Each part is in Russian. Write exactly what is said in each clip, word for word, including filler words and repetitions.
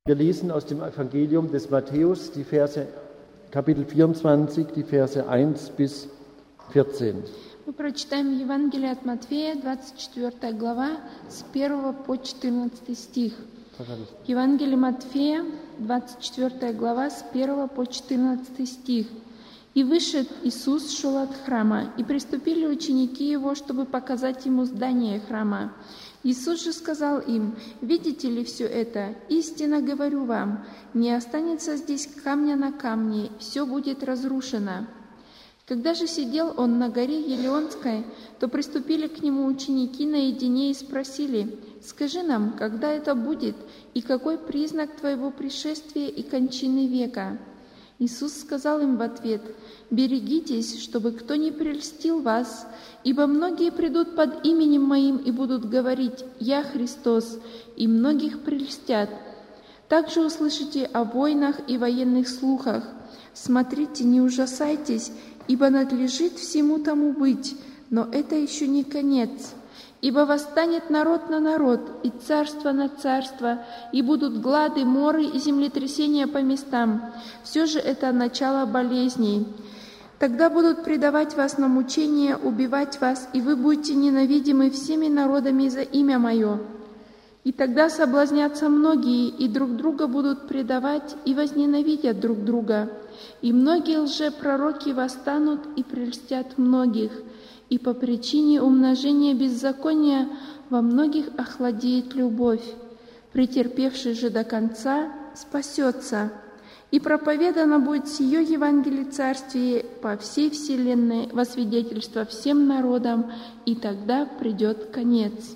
Wir lesen aus dem Evangelium des Matthäus die Verse, Kapitel vierundzwanzig, die Verse eins bis vierzehn. Мы прочитаем Евангелие от Матфея, двадцать четвёртая глава, с первого по четырнадцатый стих. Евангелие Матфея, двадцать четвёртая глава, с первого по четырнадцатый стих. «И вышед Иисус шел от храма, и приступили ученики Его, чтобы показать Ему здание храма. Иисус же сказал им: „Видите ли все это? Истинно говорю вам, не останется здесь камня на камне, все будет разрушено“. Когда же сидел он на горе Елеонской, то приступили к нему ученики наедине и спросили: „Скажи нам, когда это будет, и какой признак твоего пришествия и кончины века?“ Иисус сказал им в ответ: „Берегитесь, чтобы кто не прельстил вас, ибо многие придут под именем Моим и будут говорить: „Я Христос“, и многих прельстят. Также услышите о войнах и военных слухах. Смотрите, не ужасайтесь, ибо надлежит всему тому быть, но это еще не конец. Ибо восстанет народ на народ, и царство на царство, и будут глады, моры и землетрясения по местам. Все же это начало болезней. Тогда будут предавать вас на мучения, убивать вас, и вы будете ненавидимы всеми народами за имя Мое. И тогда соблазнятся многие, и друг друга будут предавать, и возненавидят друг друга. И многие лжепророки восстанут и прельстят многих, и по причине умножения беззакония во многих охладеет любовь. Претерпевший же до конца спасется. И проповедано будет сие Евангелие Царствия по всей вселенной во свидетельство всем народам, и тогда придет конец».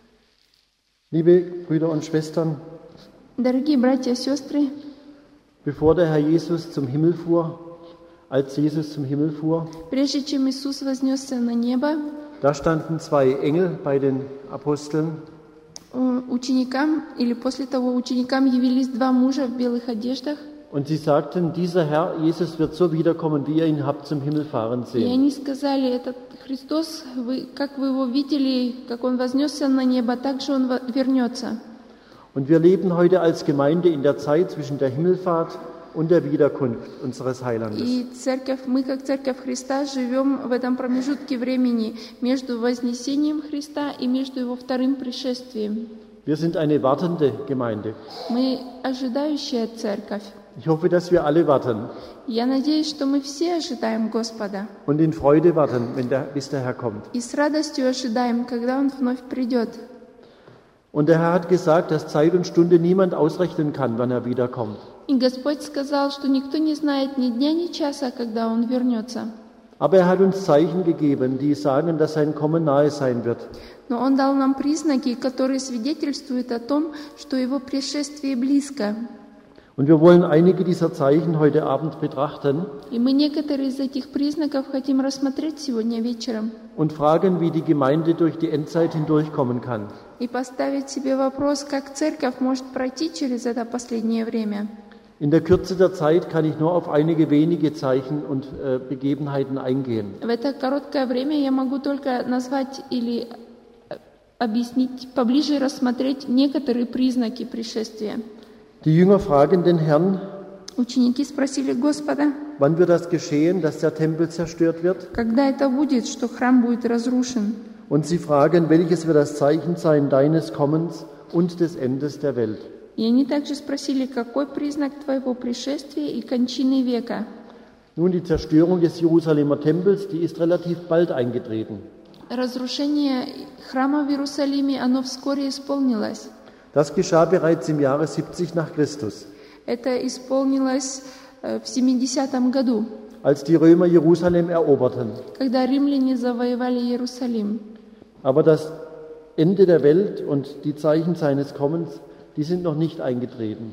Liebe Brüder und Schwestern, Дорогие братья и сестры, bevor der Herr Jesus zum Himmel fuhr, als Jesus zum Himmel fuhr, прежде чем Иисус вознесся на небо, da standen zwei Engel bei den Aposteln. Ученикам, или после того ученикам явились два мужа в белых одеждах. Und sie sagten, dieser Herr Jesus wird so wiederkommen, wie ihr ihn habt zum Himmel fahren И sehen. они сказали: «Этот Христос, вы, как вы его видели, как он вознесся на небо, так же он вернется». Und wir leben heute als Gemeinde in der Zeit zwischen der Himmelfahrt und der Wiederkunft unseres Heilandes. И церковь, мы, как Церковь Христа, живем в этом промежутке времени между вознесением Христа и между Его вторым пришествием. Wir sind eine wartende Gemeinde. Мы ожидающая церковь. Ich hoffe, dass wir alle warten Я надеюсь, что мы все ожидаем Господа. und in Freude warten, wenn der, bis der Herr kommt. И с радостью ожидаем, когда Он вновь придет. Und der Herr hat gesagt, dass Zeit und Stunde niemand ausrechnen kann, wann er wiederkommt. И Господь сказал, что никто не знает ни дня, ни часа, когда Он вернется. Aber er hat uns Zeichen gegeben, die sagen, dass sein Kommen nahe sein wird. Но Он дал нам признаки, которые свидетельствуют о том, что Его пришествие близко. Und wir wollen einige dieser Zeichen heute Abend betrachten И мы некоторые из этих признаков хотим рассмотреть сегодня вечером und fragen, wie die Gemeinde durch die Endzeit hindurchkommen kann. и поставить себе вопрос, как церковь может пройти через это последнее время. In der Kürze der Zeit kann ich nur auf einige wenige Zeichen und äh, Begebenheiten eingehen. В это короткое время я могу только назвать или объяснить, поближе рассмотреть некоторые признаки пришествия. Die Jünger fragen den Herrn, Ученики спросили Господа: wann wird das geschehen, dass der Tempel zerstört wird? «Когда это будет, что храм будет разрушен?» Und sie fragen, welches wird das Zeichen sein deines Kommens und des Endes der Welt? И они также спросили: «Какой признак твоего пришествия и кончины века?» Nun, die Zerstörung des Jerusalemer Tempels, die ist relativ bald eingetreten. Разрушение храма в Иерусалиме, оно вскоре исполнилось. Das geschah bereits im Jahre siebzig nach Christus, Это исполнилось э, в семидесятом году, als die Römer Jerusalem eroberten. когда римляне завоевали Иерусалим. Aber das Ende der Welt und die Zeichen seines Kommens, die sind noch nicht eingetreten.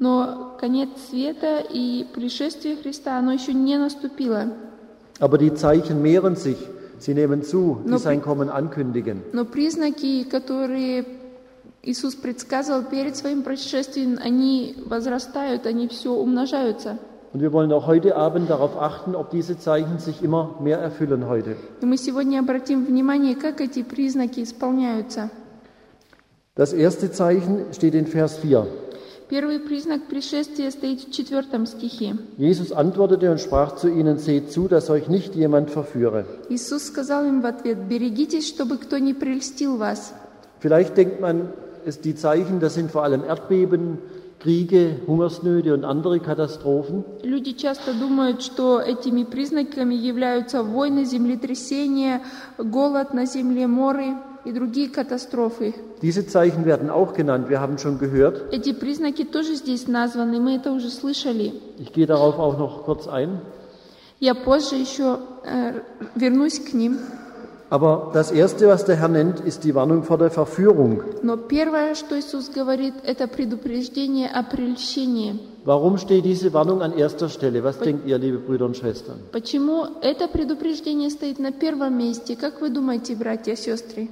Но конец света и пришествие Христа, оно еще не наступило. Aber die Zeichen mehren sich, sie nehmen zu, die No. sein Kommen ankündigen. Но признаки, которые Иисус предсказывал перед своим пришествием, они возрастают, они все умножаются. Und wir wollen auch heute Abend darauf achten, ob diese Zeichen sich immer mehr erfüllen heute. И мы сегодня обратим внимание, как эти признаки исполняются. Das erste Zeichen steht in Vers vier. Первый признак пришествия стоит в четвертом стихе. Jesus antwortete und sprach zu ihnen: Seht zu, dass euch nicht jemand verführe. Иисус сказал им в ответ: «Берегитесь, чтобы кто не прельстил вас». Vielleicht denkt man, es die Zeichen, das sind vor allem Erdbeben, Kriege, Hungersnöte und andere Katastrophen. Люди часто думают, что этими признаками являются войны, землетрясения, голод на земле, моры и другие катастрофы. Diese Zeichen werden auch genannt, wir haben schon gehört. Эти признаки тоже здесь названы, мы это уже слышали. Ich gehe darauf auch noch kurz ein. Я позже еще äh, вернусь к ним. Aber das Erste, was der Herr nennt, ist die Warnung vor der Verführung. Но первое, что Иисус говорит, это предупреждение о прельщении. Warum steht diese Warnung an erster Stelle? Was denkt ihr, liebe Brüder und Schwestern? Почему это предупреждение стоит на первом месте? Как вы думаете, братья и сестры?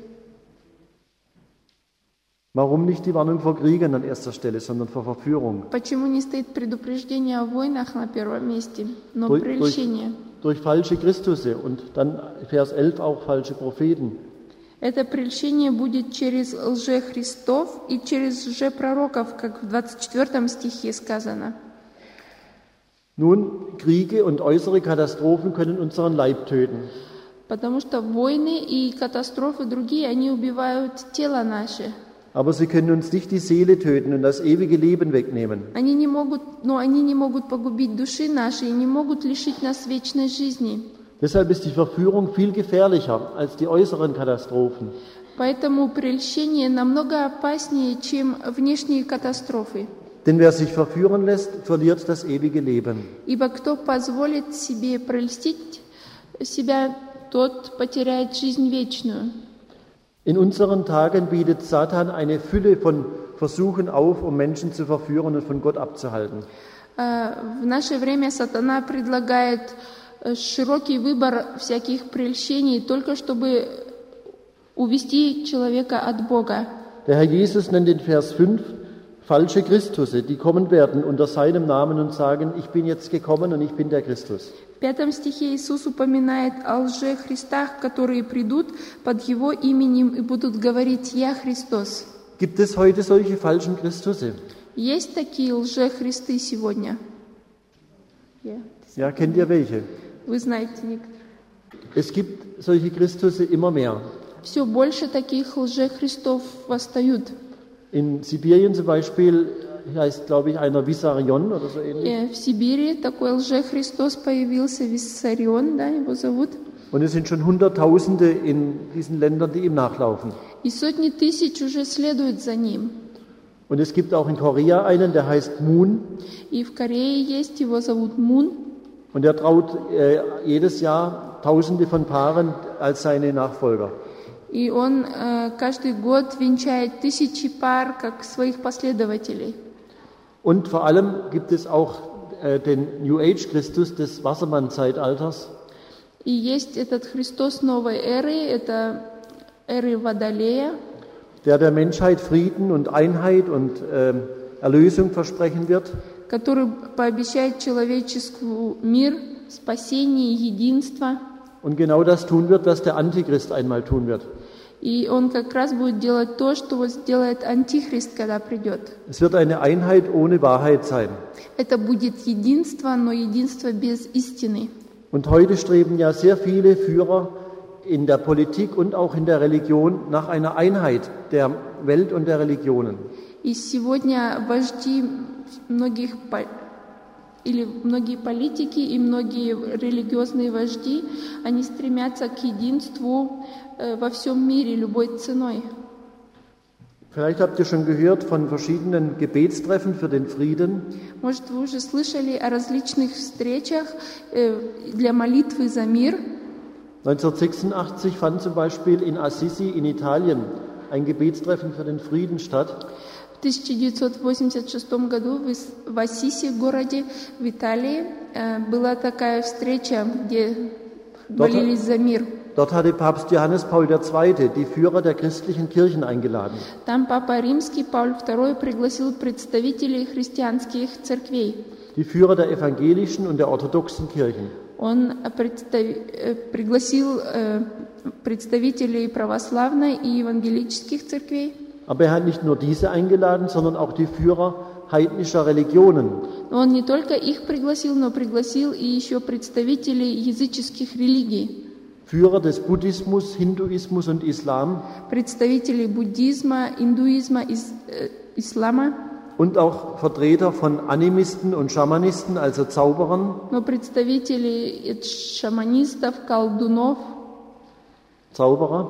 Warum nicht die Warnung vor Kriegen an erster Stelle, sondern vor Verführung? Почему не стоит предупреждение о войнах на первом месте, но Durch, durch, прельщение? durch falsche Christusse und dann Vers elf auch falsche Propheten. Это прельщение будет через лжехристов и через лжепророков, как в двадцать четвёртом стихе сказано. Nun, Kriege und äußere Katastrophen können unseren Leib töten. Потому что войны и катастрофы другие, они убивают тело наше. Aber sie können uns nicht die Seele töten und das ewige Leben wegnehmen. Они не могут, но они не могут погубить души наши и не могут лишить нас вечной жизни. Deshalb ist die Verführung viel gefährlicher als die äußeren Katastrophen. Поэтому прельщение намного опаснее, чем внешние катастрофы. Denn wer sich verführen lässt, verliert das ewige Leben. Ибо кто позволит себе прельстить себя, тот потеряет жизнь вечную. In unseren Tagen bietet Satan eine Fülle von Versuchen auf, um Menschen zu verführen und von Gott abzuhalten. В наше время сатана предлагает широкий выбор всяких прельщений, только чтобы увести человека от Бога. Der Herr Jesus nennt in Vers fünf falsche Christusse, die kommen werden unter seinem Namen und sagen: Ich bin jetzt gekommen und ich bin der Christus. В пятом стихе Иисус упоминает о лжехристах, которые придут под Его именем и будут говорить: «Я Христос». Gibt es heute solche falschen Christusse? Есть такие лжехристы сегодня? Yeah. Ja, kennt ihr welche? Вы знаете некоторые. Es gibt solche Christusse immer mehr. Все больше таких лжехристов восстают. In Sibirien zum Beispiel heißt, glaube ich, einer Vissarion oder so ähnlich. В Сибири такой лжехристос появился, Виссарион, да, его зовут. Und es sind schon Hunderttausende in diesen Ländern, die ihm nachlaufen. И сотни тысяч уже следуют за ним. Und es gibt auch in Korea einen, der heißt Moon. И в Корее есть, его зовут Мун. Und er traut äh, jedes Jahr Tausende von Paaren als seine Nachfolger. И он äh, каждый год венчает тысячи пар как своих последователей. Und vor allem gibt es auch äh, den New Age Christus des Wassermann-Zeitalters. И есть этот Христос новой эры, это эры Водолея, der der Menschheit Frieden und Einheit und äh, Erlösung versprechen wird. который пообещает человечеству мир, спасение, единство. Und genau das tun wird, was der Antichrist einmal tun wird. И он как раз будет делать то, что вот сделает Антихрист, когда придет. Es wird eine Einheit ohne Wahrheit sein. Это будет единство, но единство без истины. Und heute streben ja sehr viele Führer in der Politik und auch in der Religion nach einer Einheit der Welt und der Religionen. И сегодня вожди многих или многие политики и многие религиозные вожди, они стремятся к единству во всем мире любой ценой. Vielleicht habt ihr schon gehört von verschiedenen Gebetstreffen für den Frieden. Может, вы уже слышали о различных встречах для молитвы за мир. neunzehnhundertsechsundachtzig fand zum Beispiel in Assisi in Italien ein Gebetstreffen für den Frieden statt. В тысяча девятьсот восемьдесят шестом году в Ассиси, городе в Италии, была такая встреча, где молились за мир. Dort hatte Papst Johannes Paul der Zweite die Führer der christlichen Kirchen eingeladen. Там Папа Римский Павел Второй пригласил представителей христианских церквей. Die Führer der evangelischen und der orthodoxen Kirchen. Он пригласил представителей православной и евангелических церквей. Aber er hat nicht nur diese eingeladen, sondern auch die Führer heidnischer Religionen. Но он не только их пригласил, но пригласил и еще представителей языческих религий. Führer des Buddhismus, Hinduismus und Islam. Представителей буддизма, индуизма, ис, äh, ислама. Und auch Vertreter von Animisten und Schamanisten, also Zauberern. Но представители шаманистов, колдунов. Zauberer.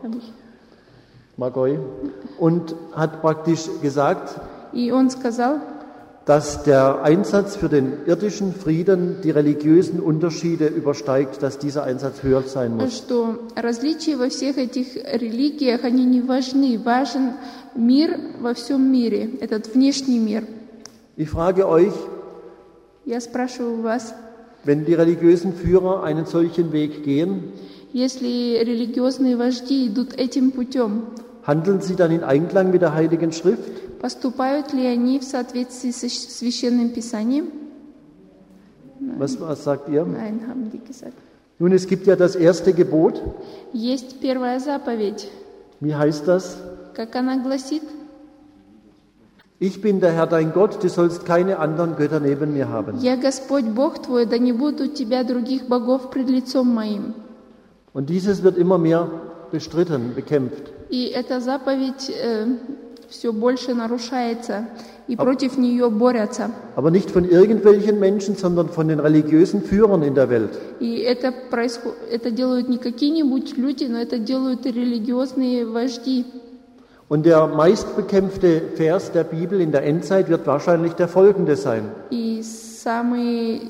Magoi. Und hat praktisch gesagt, И он сказал, dass der Einsatz für den irdischen Frieden die religiösen Unterschiede übersteigt, dass dieser Einsatz höher sein muss. что различия во всех этих религиях, они не важны. Важен мир во всем мире, этот внешний мир. Ich frage euch, Я спрашиваю вас, wenn die religiösen Führer einen solchen Weg gehen, если религиозные вожди идут этим путем, handeln sie dann in Einklang mit der Heiligen Schrift? поступают ли они в соответствии со Священным Писанием? Was, was sagt ihr? Nein, haben die gesagt. Nun, es gibt ja das erste Gebot. Есть первая заповедь. Wie heißt das? Как она гласит? Ich bin der Herr dein Gott, du sollst keine anderen Götter neben mir haben. «Я Господь Бог твой, да не будет у тебя других богов пред лицом моим». Und dieses wird immer mehr bestritten, bekämpft. И эта заповедь э, все больше нарушается, и против нее борются. Aber nicht von irgendwelchen Menschen, sondern von den religiösen Führern in der Welt. И это, происход... это делают не какие-нибудь люди, но это делают и религиозные вожди. Und der meistbekämpfte Vers der Bibel in der Endzeit wird wahrscheinlich der folgende sein. И самый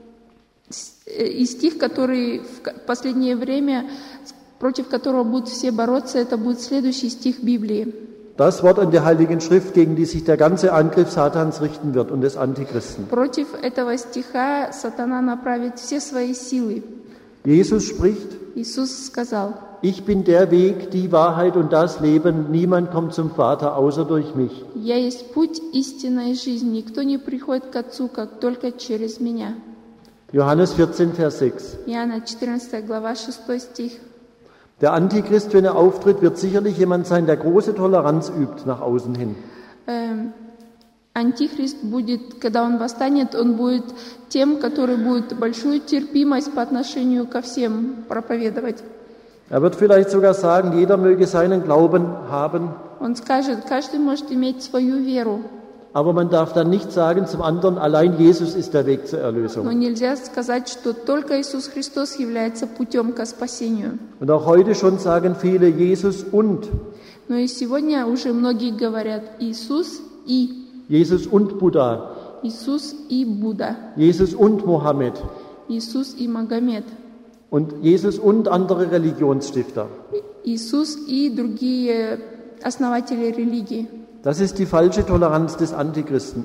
и стих, который в последнее время, против которого будут все бороться, это будет следующий стих Библии. Das Wort in der Heiligen Schrift, gegen die sich der ganze Angriff Satans richten wird und des Antichristen. Против этого стиха сатана направит все свои силы. Jesus spricht, Иисус сказал: ich bin der Weg, die Wahrheit und das Leben. Niemand kommt zum Vater außer durch mich. «Я есть путь, истина и жизнь. Никто не приходит к Отцу, как только через меня». Johannes vierzehn, Vers sechs. Иоанна четырнадцатая глава, шестой стих. Der Antichrist, wenn er auftritt, wird sicherlich jemand sein, der große Toleranz übt nach außen hin. Ähm, Антихрист будет, когда он восстанет, он будет тем, который будет большую терпимость по отношению ко всем проповедовать. Er wird vielleicht sogar sagen, jeder möge seinen Glauben haben, Он скажет, каждый может иметь свою веру, aber man darf dann nicht sagen zum anderen, allein Jesus ist der Weg zur но Erlösung. нельзя сказать, что только Иисус Христос является путем к спасению. Und auch heute schon sagen viele Jesus und, Но и сегодня уже многие говорят Иисус и Jesus und Buddha, Иисус и Будда, Jesus und Mohammed Иисус и Магомед, und Jesus und andere Religionsstifter. Иисус и другие основатели религии. Das ist die falsche Toleranz des Antichristen.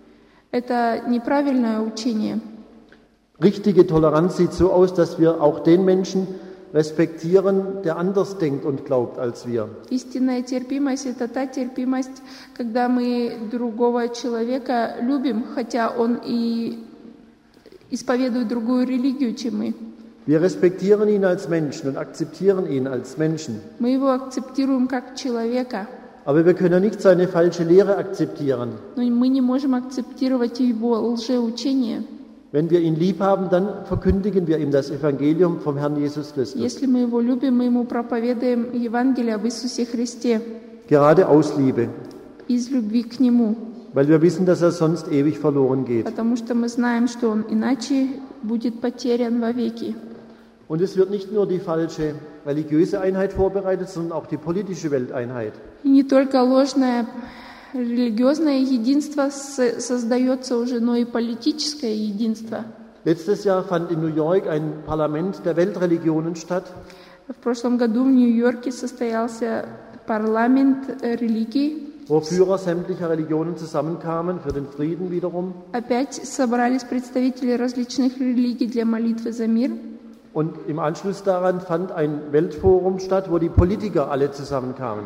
Это неправильное учение. Richtige Toleranz sieht so aus, dass wir auch den Menschen respektieren, der anders denkt und glaubt als wir. Истинная терпимость – это та терпимость, когда мы другого человека любим, хотя он и исповедует другую религию, чем мы. Wir respektieren ihn als Menschen und akzeptieren ihn als Menschen. Мы его акцептируем как человека, Aber wir können nicht seine falsche Lehre akzeptieren. но мы не можем акцептировать его лжеучение. Wenn wir ihn lieb haben, dann verkündigen wir ihm das Evangelium vom Herrn Jesus Christus. Если мы его любим, мы ему проповедуем Евангелие об Иисусе Христе Gerade aus Liebe, из любви к Нему, weil wir wissen, dass er sonst ewig verloren geht. потому что мы знаем, что он иначе будет потерян вовеки. Und es wird nicht nur die falsche religiöse Einheit vorbereitet, sondern auch die politische Welteinheit. И не только ложное религиозное единство создается уже, но и политическое единство. Letztes Jahr fand in New York ein Parlament der Weltreligionen statt. В прошлом году в Нью-Йорке состоялся парламент религий. Wo Führer sämtlicher Religionen zusammenkamen für den Frieden wiederum. Опять собрались представители различных религий для молитвы за мир. Und im Anschluss daran fand ein Weltforum statt, wo die Politiker alle zusammenkamen.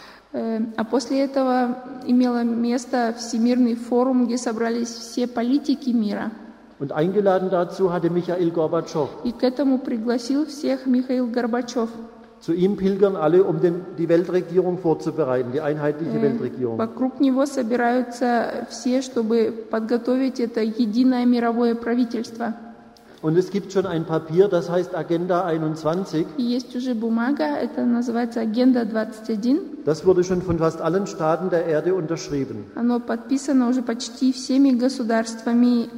А после этого имело место Всемирный форум, где собрались все политики мира. Und eingeladen dazu hatte Michail Gorbatschow. И к этому пригласил всех Михаил Горбачев. Zu ihm pilgern alle, um den, die Weltregierung vorzubereiten, die einheitliche Weltregierung. Вокруг него собираются все, чтобы подготовить это единое мировое правительство. Und es gibt schon ein Papier, das heißt Agenda einundzwanzig. И есть уже бумага, это называется Агенда двадцать один. Das wurde schon von fast allen Staaten der Erde unterschrieben. Оно подписано уже почти всеми государствами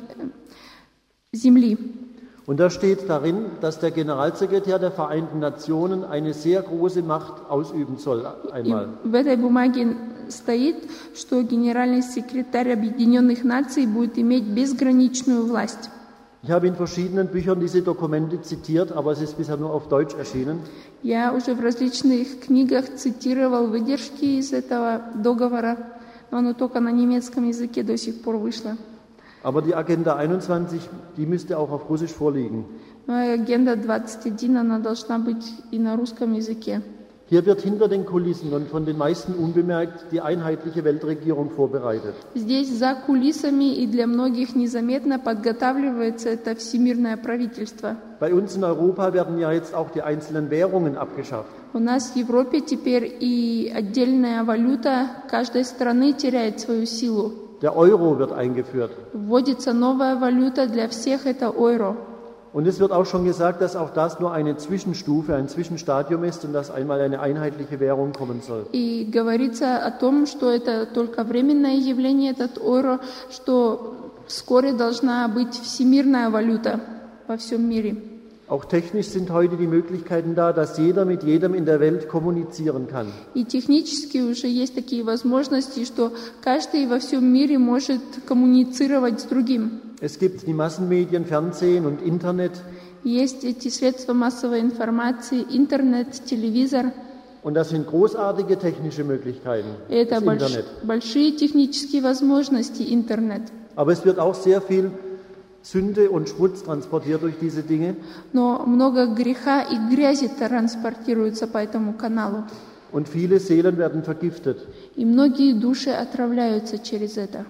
Земли. Und da steht darin, dass der Generalsekretär der Vereinten Nationen eine sehr große Macht ausüben soll einmal. И в этой бумаге стоит, что генеральный секретарь Объединенных Наций будет иметь безграничную власть. Ich habe in verschiedenen Büchern diese Dokumente zitiert, aber es ist bisher nur auf Deutsch erschienen. Я уже в различных книгах цитировал выдержки из этого договора, но оно только на немецком языке до сих пор вышло. Aber die Agenda einundzwanzig, die müsste auch auf Russisch vorliegen. Но Агенда двадцать один, она должна быть и на русском языке. Hier wird hinter den Kulissen und von den meisten unbemerkt die einheitliche Weltregierung vorbereitet. Здесь за кулисами и для многих незаметно подготавливается это всемирное правительство. Bei uns in Europa werden ja jetzt auch die einzelnen Währungen abgeschafft. У нас в Европе теперь и отдельная валюта каждой страны теряет свою силу. Der Euro wird eingeführt. Вводится новая валюта для всех, это евро. Und es wird auch schon gesagt, dass auch das nur eine Zwischenstufe, ein Zwischenstadium ist und dass einmal eine einheitliche Währung kommen soll. И говорится о том, что это только временное явление, этот евро, что вскоре должна быть всемирная валюта во всем мире. Auch technisch sind heute die Möglichkeiten da, dass jeder mit jedem in der Welt kommunizieren kann. И технически уже есть такие возможности, что каждый во всем мире может коммуницировать с другим. Es gibt die Massenmedien, Fernsehen und Internet. Есть эти средства массовой информации, интернет, телевизор. Und das sind großartige technische Möglichkeiten, Это das больш, Internet. большие технические возможности, интернет. Aber es wird auch sehr viel Sünde und Schmutz transportiert durch diese Dinge. Но много греха и грязи транспортируется по этому каналу. Und viele Seelen werden vergiftet. И многие души отравляются через это.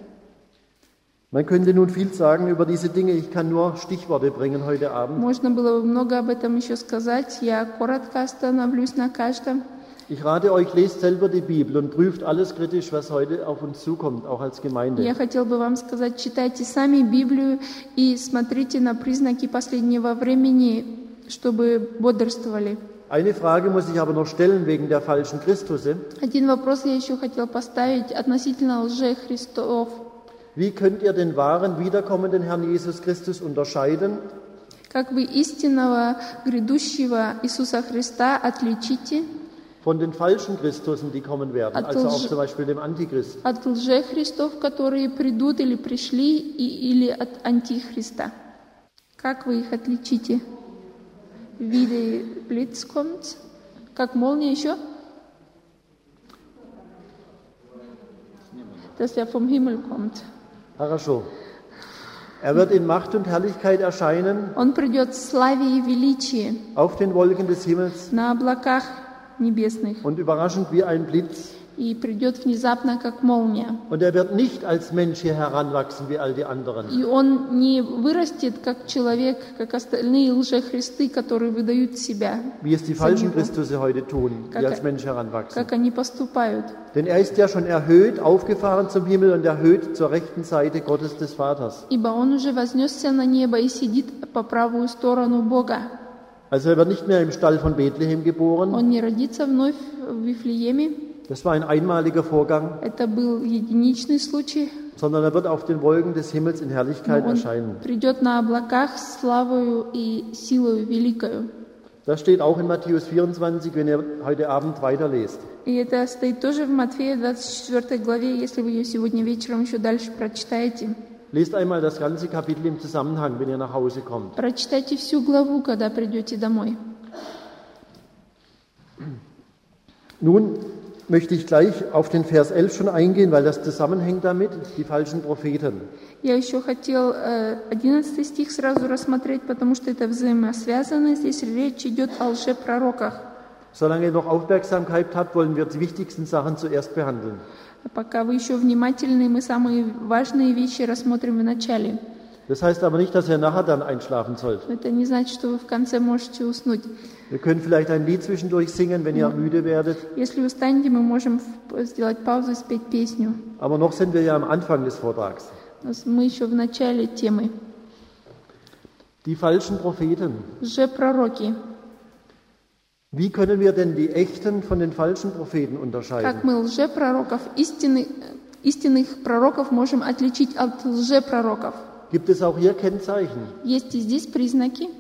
Man könnte nun viel sagen über diese Dinge. Ich kann nur Stichworte bringen heute Abend. Можно было бы много об этом еще сказать. Я коротко остановлюсь на каждом. Ich rate euch, lest selber die Bibel und prüft alles kritisch, was heute auf uns zukommt, auch als Gemeinde. Я хотел бы вам сказать, читайте сами Библию и смотрите на признаки последнего времени, чтобы бодрствовали. Eine Frage muss ich aber noch stellen wegen der falschen Christusse. Один вопрос я еще хотел поставить относительно лжехристов. Wie könnt ihr den wahren, wiederkommenden Herrn Jesus Christus unterscheiden? Как вы истинного, грядущего Иисуса Христа отличите Von den falschen Christussen, die kommen werden, От also auch лж- zum Beispiel dem Antichrist. от лжехристов, которые придут или пришли, и, или от антихриста? Как вы их отличите? Wie der Blitz kommt? Как молния еще? Dass er vom Himmel kommt. Хорошо. Er wird in Macht und Herrlichkeit erscheinen, Он придет в славе и величии auf den Wolken des Himmels на облаках небесных und überraschend wie ein Blitz. и придет внезапно, как молния. Und er wird nicht als Mensch hier heranwachsen wie all die anderen. И он не вырастет, как человек, как остальные лжехристы, которые выдают себя, Wie es die за falschen него, Christusse heute tun, die Как- als Mensch heranwachsen. как они поступают. Denn er ist ja schon erhöht, aufgefahren zum Himmel und erhöht zur rechten Seite Gottes des Vaters. Ибо он уже вознесся на небо и сидит по правую сторону Бога. Also er wird nicht mehr im Stall von Bethlehem geboren. Он не родится вновь в Вифлееме. Das war ein einmaliger Vorgang, Это был единичный случай. sondern er wird auf den Wolken des Himmels in Но Herrlichkeit он erscheinen. придет на облаках с славою и силою великою. Das steht auch in Matthäus vierundzwanzig, wenn ihr heute Abend weiterlest. И это стоит тоже в Матфея двадцать четвёртой главе, если вы ее сегодня вечером еще дальше прочитаете. Lest einmal das ganze Kapitel im Zusammenhang, wenn ihr nach Hause kommt. Прочитайте всю главу, когда придете домой. Nun möchte ich gleich auf den Vers elf schon eingehen, weil das zusammenhängt damit, die falschen Propheten. Я еще хотел э, одиннадцатый стих сразу рассмотреть, потому что это взаимосвязано. Здесь речь идет о лжепророках. Solange ihr noch Aufmerksamkeit habt, wollen wir die wichtigsten Sachen zuerst behandeln. Пока вы еще внимательны, мы самые важные вещи рассмотрим в начале. Das heißt aber nicht, dass ihr nachher dann einschlafen sollt. Это не значит, что вы в конце можете уснуть. Wir können vielleicht ein Lied zwischendurch singen, wenn ihr müde werdet. Если устанете, мы можем сделать паузу и спеть песню. Aber noch sind wir ja am Anfang des Vortrags. Мы еще в начале темы. Die falschen Propheten. Лжепророки. Wie können wir denn die echten von den falschen Propheten unterscheiden? Как мы лжепророков, истинных, истинных пророков можем отличить от лжепророков? Gibt es auch hier Kennzeichen? Есть и здесь признаки.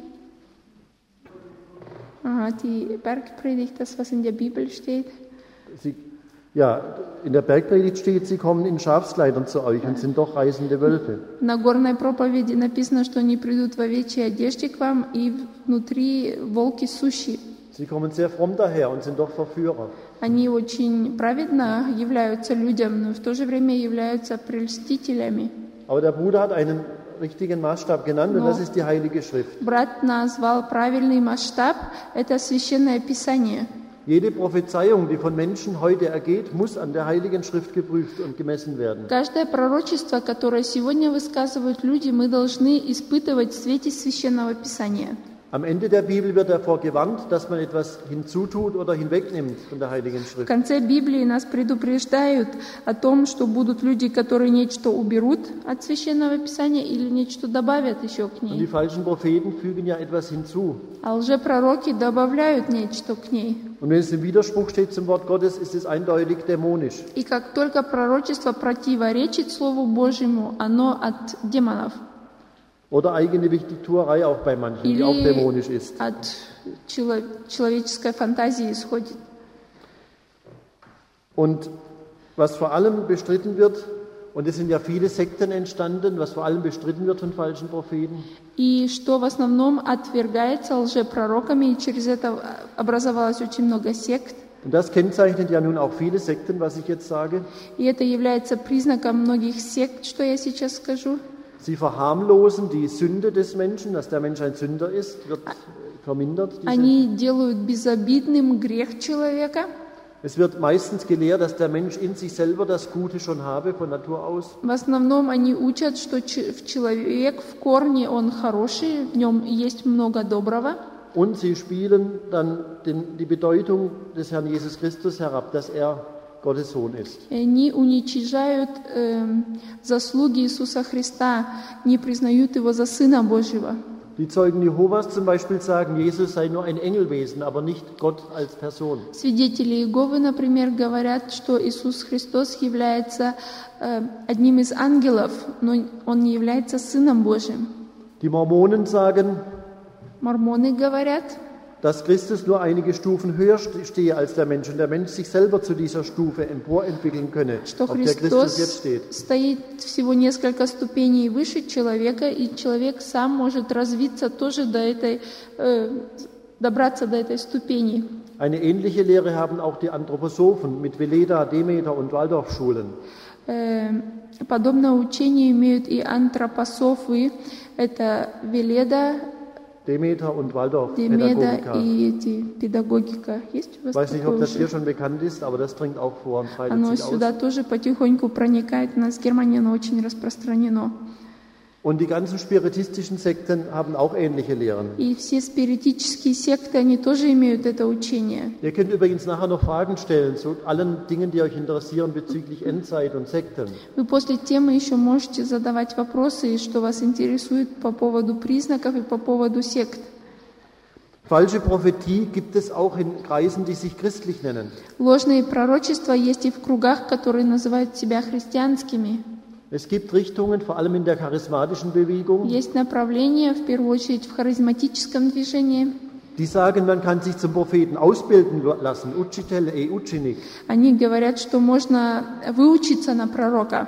Aha, die Bergpredigt, das was in der Bibel steht. Sie, ja, in der Bergpredigt steht, sie kommen in Schafskleidern zu euch und sind doch reißende Wölfe. На горной проповеди написано, что они придут в овечьей одежде к вам, и внутри волки сущие. Sie kommen sehr fromm daher und sind doch Verführer. Они очень праведно являются людям, но в то же время являются прельстителями. Aber der Bruder hat einen richtigen Maßstab genannt und das ist die Heilige Schrift. Брат назвал правильный масштаб, это Священное Писание. Jede Prophezeiung, die von Menschen heute ergeht, muss an der Heiligen Schrift geprüft und gemessen werden. Каждое пророчество, которое сегодня высказывают люди, мы должны испытывать в свете Священного Писания. Am Ende der Bibel wird davor gewarnt, dass man etwas hinzutut oder hinwegnimmt von der Heiligen В Schrift. конце Библии нас предупреждают о том, что будут люди, которые нечто уберут от Священного Писания или нечто добавят еще к Und die ней. falschen Propheten fügen ja etwas hinzu. А лжепророки добавляют нечто к ней. Und wenn es im Widerspruch steht zum Wort Gottes, ist es eindeutig dämonisch. И как только пророчество противоречит Слову Божьему, оно от демонов. Oder eigene Wichtigtuerei auch bei manchen, die auch Или dämonisch ist. от чело- человеческой фантазии исходит. Und was vor allem bestritten wird, und es sind ja viele Sekten entstanden, was vor allem bestritten wird von falschen Propheten, И что в основном отвергается лжепророками, и через это образовалось очень много сект. und das kennzeichnet ja nun auch viele Sekten, was ich jetzt sage. И это является признаком многих сект, что я сейчас скажу. Sie verharmlosen die Sünde des Menschen, dass der Mensch ein Sünder ist, wird vermindert. Diese. Они делают безобидным грех человека. Es wird meistens gelehrt, dass der Mensch in sich selber das Gute schon habe, von Natur aus. В основном они учат, что ч- в человек в корне он хороший, в нем есть много доброго. Und sie spielen dann den, die Bedeutung des Herrn Jesus Christus herab, dass er Gottes Sohn ist. И они уничижают э, заслуги Иисуса Христа, не признают Его за Сына Божьего. Die Zeugen Jehovas zum Beispiel sagen, Jesus sei nur ein Engelwesen, aber nicht Gott als Person. Свидетели Иеговы, например, говорят, что Иисус Христос является э, одним из ангелов, но Он не является Сыном Божьим. Die Mormonen sagen, Мормоны говорят, dass Christus nur einige Stufen höher stehe als der Mensch und der Mensch sich selber zu dieser Stufe emporentwickeln könne, что auf der Christus Христос jetzt steht. стоит всего несколько ступеней выше человека, и человек сам может развиться тоже до этой, э, добраться до этой ступени. Eine ähnliche Lehre haben auch die Anthroposophen mit Veleda, Demeter und Waldorfschulen. Э, подобное учение имеют и антропософы, это Веледа, Demeter und Waldorf Демеда Pädagogika. и эти, педагогика. Есть у вас Ich weiß nicht, такое ob das уже? hier schon bekannt ist, aber das dringt auch vor und breitet Оно sich aus. сюда тоже потихоньку проникает. У нас в Германии оно очень распространено. Und die ganzen spiritistischen Sekten haben auch ähnliche Lehren. И все спиритические секты, они тоже имеют это учение. Ihr könnt übrigens nachher noch Fragen stellen zu allen Dingen, die euch interessieren bezüglich Endzeit und Sekten. Вы после темы еще можете задавать вопросы, что вас интересует по поводу признаков и по поводу сект. Falsche Prophetie gibt es auch in Kreisen, die sich christlich nennen. Ложные пророчества есть и в кругах, которые называют себя христианскими. Es gibt Richtungen, vor allem in der charismatischen Bewegung, Есть направления, в первую очередь в харизматическом движении. die sagen, man kann sich zum Propheten ausbilden lassen. Uchitel e uchinik. Они говорят, что можно выучиться на пророка.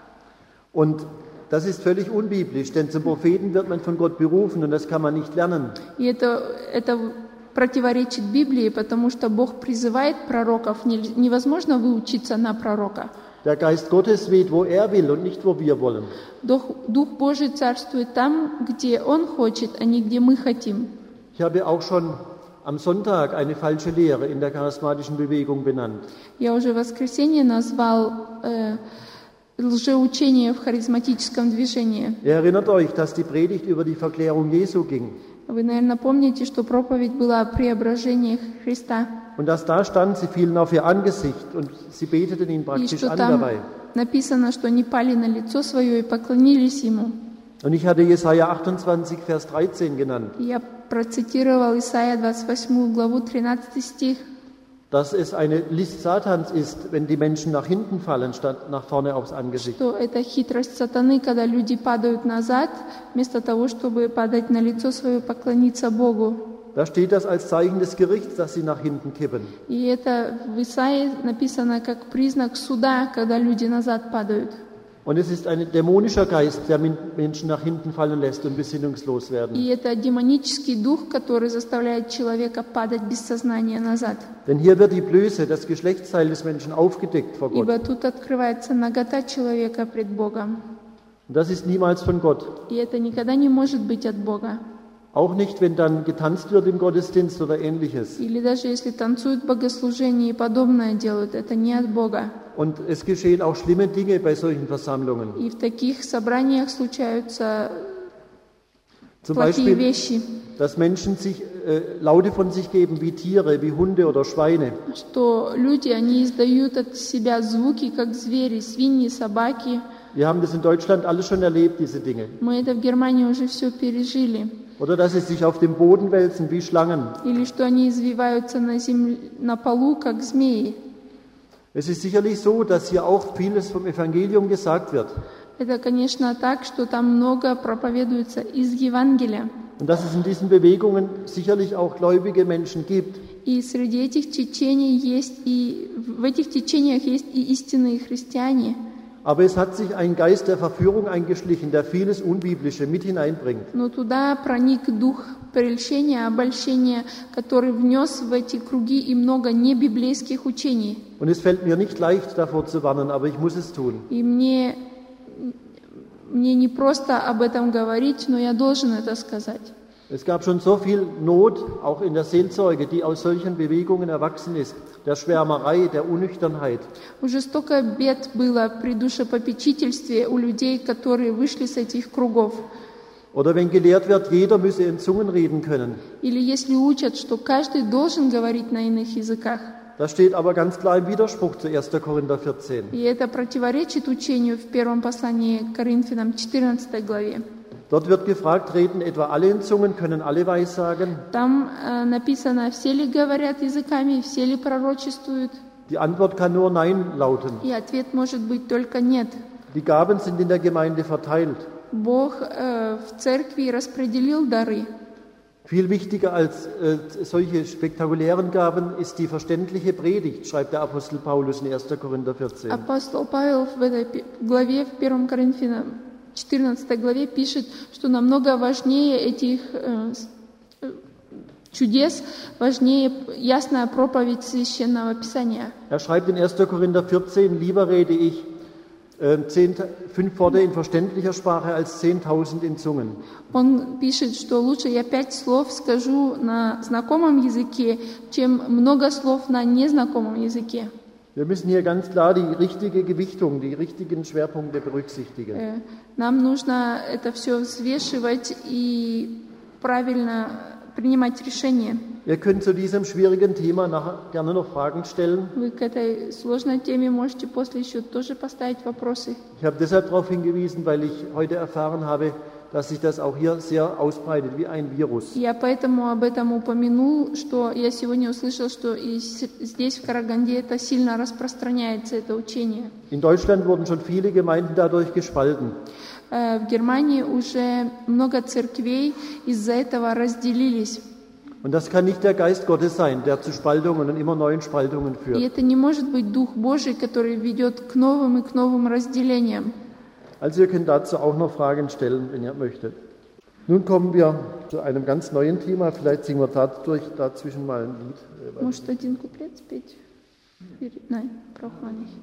Und das ist völlig unbiblisch, denn zum Propheten wird man von Gott berufen und das kann man nicht lernen. И это, это противоречит Библии, потому что Бог призывает пророков. Не- Невозможно выучиться на пророка. Der Geist Gottes weht, wo er will und nicht, wo wir wollen. Дух, Дух Божий царствует там, где Он хочет, а не где мы хотим. Ich habe auch schon am Sonntag eine falsche Lehre in der charismatischen Bewegung benannt. Я уже в воскресенье назвал э, лжеучение в харизматическом движении. Ihr erinnert euch, dass die Predigt über die Verklärung Jesu ging. Вы, наверное, помните, что проповедь была о преображении Христа. Und dass da stand, sie fielen auf ihr Angesicht und sie beteten ihn И praktisch что an там dabei. написано, что они пали на лицо свое и поклонились Ему. Und ich hatte Jesaja achtundzwanzig, Vers dreizehn genannt, Я процитировал Исайя двадцать восьмую главу, тринадцатый стих, dass es eine List Satans ist, wenn die Menschen nach hinten fallen, statt nach vorne aufs Angesicht. что это хитрость сатаны, когда люди падают назад, вместо того, чтобы падать на лицо свое, поклониться Богу. Da steht das als Zeichen des Gerichts, dass sie nach hinten kippen. И это в Исаии написано как признак суда, когда люди назад падают. Und es ist ein dämonischer Geist, der Menschen nach hinten fallen lässt und besinnungslos werden. И это демонический дух, который заставляет человека падать без сознания назад. Denn hier wird die Blöße, das Geschlechtsteil des Menschen aufgedeckt vor Gott. Ибо тут открывается нагота человека пред Богом. Und das ist niemals von Gott. И это никогда не может быть от Бога. Auch nicht, wenn dann getanzt wird im Gottesdienst oder ähnliches. Или даже если танцуют богослужения и подобное делают, это не от Бога. Und es geschehen auch schlimme Dinge bei solchen Versammlungen. И в таких собраниях случаются Zum плохие Beispiel, вещи, dass Menschen sich äh, Laute von sich geben wie Tiere, wie Hunde oder Schweine. что люди, они издают от себя звуки, как звери, свиньи, собаки. Wir haben das in Deutschland alles schon erlebt, diese Dinge. Мы это в Германии уже все пережили. Oder dass sie sich auf dem Boden wälzen wie Schlangen. Или что они извиваются на, земле, на полу, как змеи. Es ist sicherlich so, dass hier auch vieles vom Evangelium gesagt wird. Это, конечно, так, что там много проповедуется из Евангелия. Und dass es in diesen Bewegungen sicherlich auch gläubige Menschen gibt. И среди этих течений есть и в этих течениях есть и истинные христиане. Aber es hat sich ein Geist der Verführung eingeschlichen, der vieles Unbiblische mit hineinbringt. Но туда проник дух прельщения, обольщения, который внес в эти круги и много небиблейских учений. Und es fällt mir nicht leicht, davor zu warnen, aber ich muss es tun. И мне, мне не просто об этом говорить, но я должен это сказать. Es gab schon so viel Not, auch in der Seelsorge, die aus solchen Bewegungen erwachsen ist, der Schwärmerei, der Unnüchternheit. Уже столько бед было при душепопечительстве у людей, которые вышли с этих кругов. Oder wenn gelehrt wird, jeder müsse in Zungen reden können. Или если учат, что каждый должен говорить на иных языках. Das steht aber ganz klar im Widerspruch zu erster Korinther vierzehn. И это противоречит учению в первом послании к Коринфянам четырнадцатой главе. Dort wird gefragt, reden etwa alle in Zungen, können alle Weissagen? Там äh, написано, все ли говорят языками, все ли пророчествуют. Die Antwort kann nur Nein lauten. И ответ может быть только нет. Die Gaben sind in der Gemeinde verteilt. Бог äh, в церкви распределил дары. Viel wichtiger als äh, solche spektakulären Gaben ist die verständliche Predigt, schreibt der Apostel Paulus in erster Korinther vierzehn. Апостол Павел в этой главе, в первом Коринфянам четырнадцатой главе пишет, что намного важнее этих э, чудес, важнее ясная проповедь Священного Писания. Er schreibt in erster Korinther vierzehn, lieber rede ich äh, zehn, fünf Worte in verständlicher Sprache als zehntausend in Zungen. Он пишет, что лучше я пять слов скажу на знакомом языке, чем много слов на незнакомом языке. Wir müssen hier ganz klar die richtige Gewichtung, die richtigen Schwerpunkte berücksichtigen. Нам нужно это все взвешивать и правильно принимать решения. Ihr könnt zu diesem schwierigen Thema nachher gerne noch Fragen stellen. Вы к этой сложной теме можете после еще тоже поставить вопросы. Ich habe deshalb darauf hingewiesen, weil ich heute erfahren habe, dass sich das auch hier sehr ausbreitet wie ein Virus. Я поэтому об этом упомянул, что я сегодня услышал, что и здесь, в Караганде, это сильно распространяется, это учение. In Deutschland wurden schon viele Gemeinden dadurch gespalten. В Германии уже много церквей из-за этого разделились. Und das kann nicht der Geist Gottes sein, der zu Spaltungen und immer neuen Spaltungen И führt. это не может быть Дух Божий, который ведет к новым и к новым разделениям. Also ihr könnt dazu auch noch Fragen stellen, wenn ihr möchtet. Nun kommen wir zu einem ganz neuen Thema. Vielleicht singen wir dadurch dazwischen mal ein Lied. Может, один куплет спеть? Nein, braucht man nicht.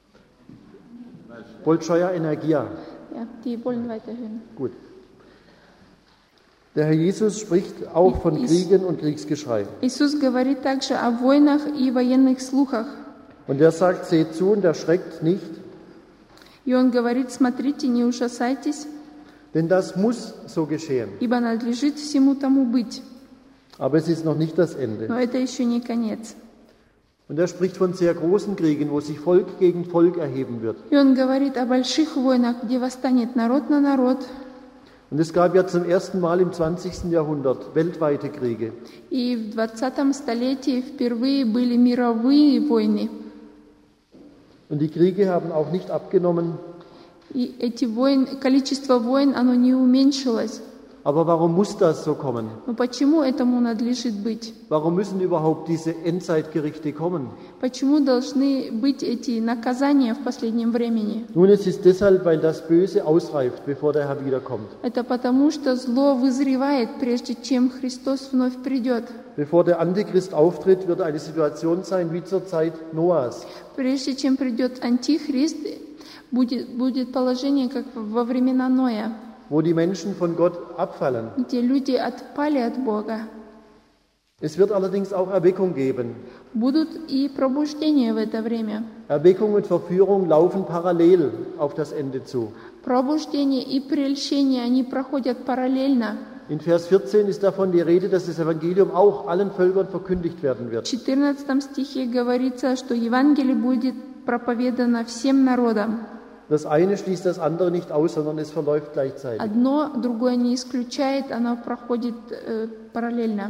Bolshoia Energia. Ja, die wollen weiterhören. Gut. Der Herr Jesus spricht auch von Kriegen und Kriegsgeschrei. Иисус говорит также о войнах и военных слухах. Und er sagt, seht zu und erschreckt nicht, И Он говорит, смотрите, не ужасайтесь, Denn das muss so geschehen. ибо надлежит всему тому быть. Aber es ist noch nicht das Ende. Но это еще не конец. Und er spricht von sehr großen Kriegen, wo sich Volk gegen Volk erheben wird. И он говорит о больших войнах, где восстанет народ на народ. Und es gab ja zum ersten Mal im zwanzigsten Jahrhundert weltweite Kriege. И в двадцатом столетии впервые были мировые войны. Und die Kriege haben auch nicht abgenommen. И эти войны, количество войн, оно не уменьшилось. Aber warum muss das so kommen? Но почему этому надлежит быть? Warum müssen überhaupt diese Endzeitgerichte kommen? Почему должны быть эти наказания в последнем времени? Nun, es ist deshalb, weil das Böse ausreift, bevor der Herr wiederkommt. Это потому, что зло вызревает, прежде чем Христос вновь придет. Bevor der Antichrist auftritt, wird eine Situation sein wie zur Zeit Noahs. Прежде чем придет Антихрист, будет, будет положение, как во времена Ноя, wo die Menschen von Gott abfallen. где люди отпали от Бога. Es wird allerdings auch Erweckung geben. Будут и пробуждения в это время. Erweckung und Verführung laufen parallel auf das Ende zu. Пробуждение и прельщение, они проходят параллельно. In Vers vierzehn ist davon die Rede, dass das Evangelium auch allen Völkern verkündigt werden В wird. четырнадцатом стихе говорится, что Евангелие будет проповедано всем народам. Das eine schließt das andere nicht aus, sondern es verläuft gleichzeitig. Одно другое не исключает, оно проходит э, параллельно.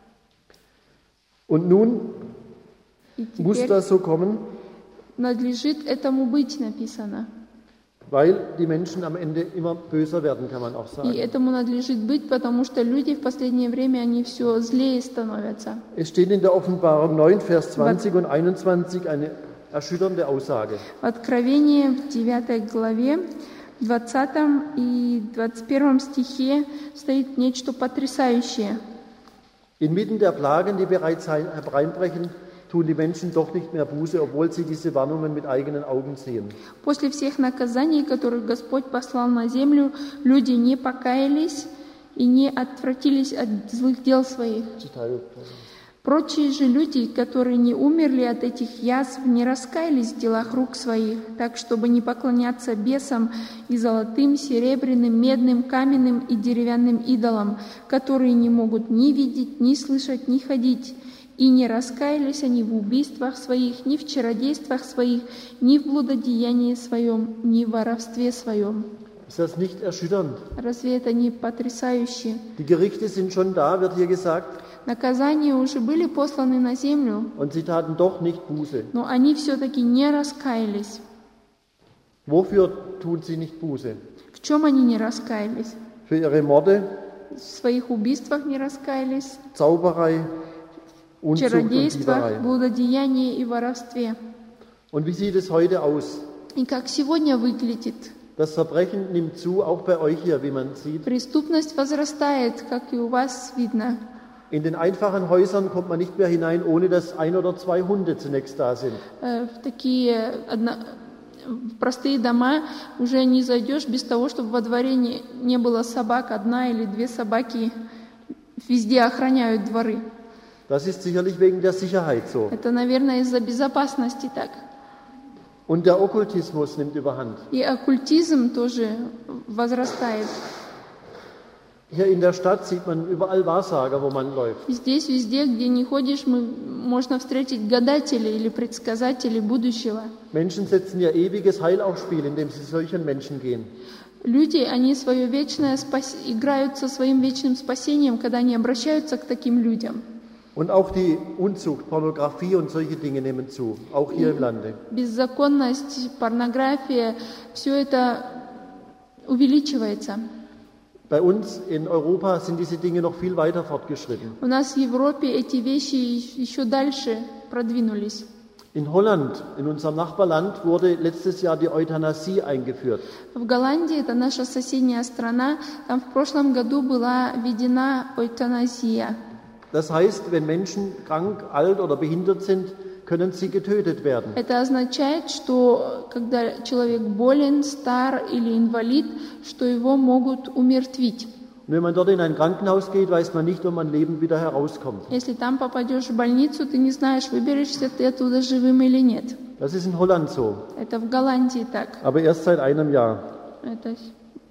Und nun И muss теперь das so kommen, надлежит этому быть написано. weil die Menschen am Ende immer böser werden, kann man auch И sagen. этому надлежит быть, потому что люди в последнее время, они все злее становятся. Es steht in der Offenbarung neun, Vers zwanzig und einundzwanzig eine erschütternde Aussage. В Откровении в девятой главе, двадцатом и двадцать первом стихе стоит нечто потрясающее. Inmitten der Plagen, die bereits hereinbrechen, tun die Menschen doch nicht mehr Buße, obwohl sie diese Warnungen mit eigenen Augen sehen. После всех наказаний, которые Господь послал на землю, люди не покаялись и не отвратились от злых дел своих. Прочие же люди, которые не умерли от этих язв, не раскаялись в делах рук своих, так, чтобы не поклоняться бесам и золотым, серебряным, медным, каменным и деревянным идолам, которые не могут ни видеть, ни слышать, ни ходить. И не раскаялись они в убийствах своих, ни в чародействах своих, ни в блудодеянии своем, ни в воровстве своем. Ist das nicht erschütternd? Разве это не потрясающе? Die Gerichte sind schon da, wird hier gesagt, Наказания уже были посланы на землю, und sie taten doch nicht Buße. но они все-таки не раскаялись. Wofür tun sie nicht Buße? В чем они не раскаялись? Für ihre Morde, В своих убийствах не раскаялись, Zauberei, в Unzucht und чародействах, Dieberei. блудодеянии и воровстве. Und wie sieht es heute aus? И как сегодня выглядит? Das Verbrechen nimmt zu, auch bei euch hier, wie man sieht. Преступность возрастает, как и у вас видно. In den einfachen Häusern kommt man nicht mehr hinein, ohne dass ein oder zwei Hunde zunächst da sind. Э, В такие одно- в простые дома уже не зайдешь без того, чтобы во дворе не, не было собак, одна или две собаки везде охраняют дворы. Das ist sicherlich wegen der Sicherheit so. Это, наверное, из-за безопасности так. Und der Okkultismus nimmt überhand. И оккультизм тоже возрастает. Hier in der Stadt sieht man überall Wahrsager, wo man läuft. Здесь, везде, где не ходишь, мы, можно встретить гадателей или предсказателей будущего. Menschen setzen ihr ewiges Heil aufs Spiel, indem sie solchen Menschen gehen. Люди, они свое вечное спас... играют со своим вечным спасением, когда они обращаются к таким людям. Und auch die Unzucht, Pornografie und solche Dinge nehmen zu, auch hier im Lande. Беззаконность, порнография, все это увеличивается. Bei uns in Europa sind diese Dinge noch viel weiter fortgeschritten. У нас в Европе эти вещи еще дальше продвинулись. In Holland, in unserem Nachbarland, wurde letztes Jahr die Euthanasie eingeführt. В Голландии, это наша соседняя страна, там в прошлом году была введена эвтаназия. Das heißt, wenn Menschen krank, alt oder behindert sind, können sie getötet werden. Это означает, что когда человек болен, стар или инвалид, что его могут умертвить. Und wenn man dort in ein Krankenhaus geht, weiß man nicht, ob man lebend wieder herauskommt. Если там попадешь в больницу, ты не знаешь, выберешься ты оттуда живым или нет. Das ist in Holland so, Это в Голландии так. aber erst seit einem Jahr. Это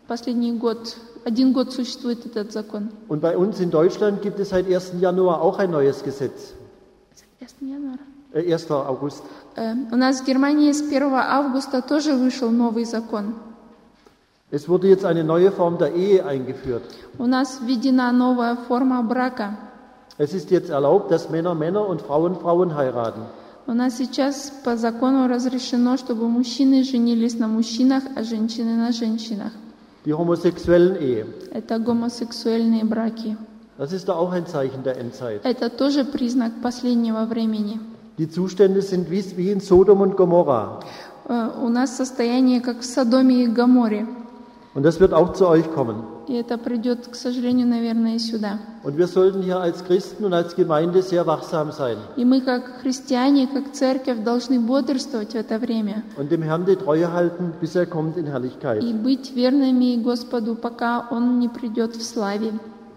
последний год, один год существует этот закон. Und bei uns in Deutschland gibt es seit ersten Januar auch ein neues Gesetz. ersten Januar. Äh, ersten August. Э, У нас в Германии с первого августа тоже вышел новый закон. Es wurde jetzt eine neue Form der Ehe eingeführt. У нас введена новая форма брака. Es ist jetzt erlaubt, dass Männer Männer und Frauen Frauen heiraten. У нас сейчас по закону разрешено, чтобы мужчины женились на мужчинах, а женщины на женщинах. Die homosexuellen Ehe. Это гомосексуальные браки. Das ist da auch ein Zeichen der Endzeit. Это тоже признак последнего времени. Die Zustände sind wie, wie in Sodom und Gomorra. Э, У нас состояние как в Содоме и Гоморе. Und das wird auch zu euch kommen. И это придет, к сожалению, наверное, и сюда. Und wir sollten hier als Christen und als Gemeinde sehr wachsam sein И мы, как христиане, как церковь, должны бодрствовать в это время und dem Herrn die Treue halten, bis er kommt in Herrlichkeit. и быть верными Господу, пока Он не придет в славе.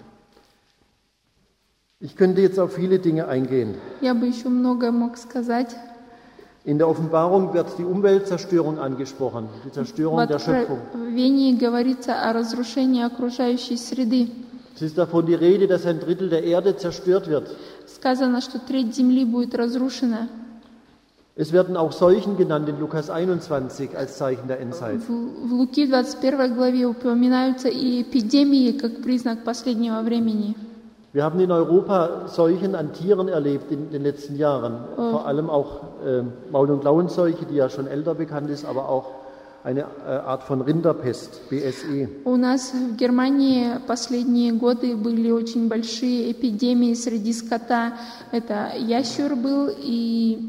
Ich könnte jetzt auf viele Dinge eingehen. Я бы еще много мог сказать. In der Offenbarung wird die Umweltzerstörung angesprochen, die В Zerstörung der Schöpfung. Откровении говорится о разрушении окружающей среды. Es ist davon die Rede, dass ein Drittel der Erde zerstört wird. Сказано, что треть земли будет разрушена. Es werden auch Seuchen genannt in Lukas einundzwanzig als Zeichen der Endzeit. В, в Луки двадцать первой главе упоминаются и эпидемии как признак последнего времени. Wir haben in Europa Seuchen an Tieren erlebt in den letzten Jahren. Vor allem auch äh, Maul- und Klauenseuche, die ja schon älter bekannt ist, aber auch eine äh, Art von Rinderpest, B S E. У нас в Германии последние годы были очень большие эпидемии среди скота. Это ящер был и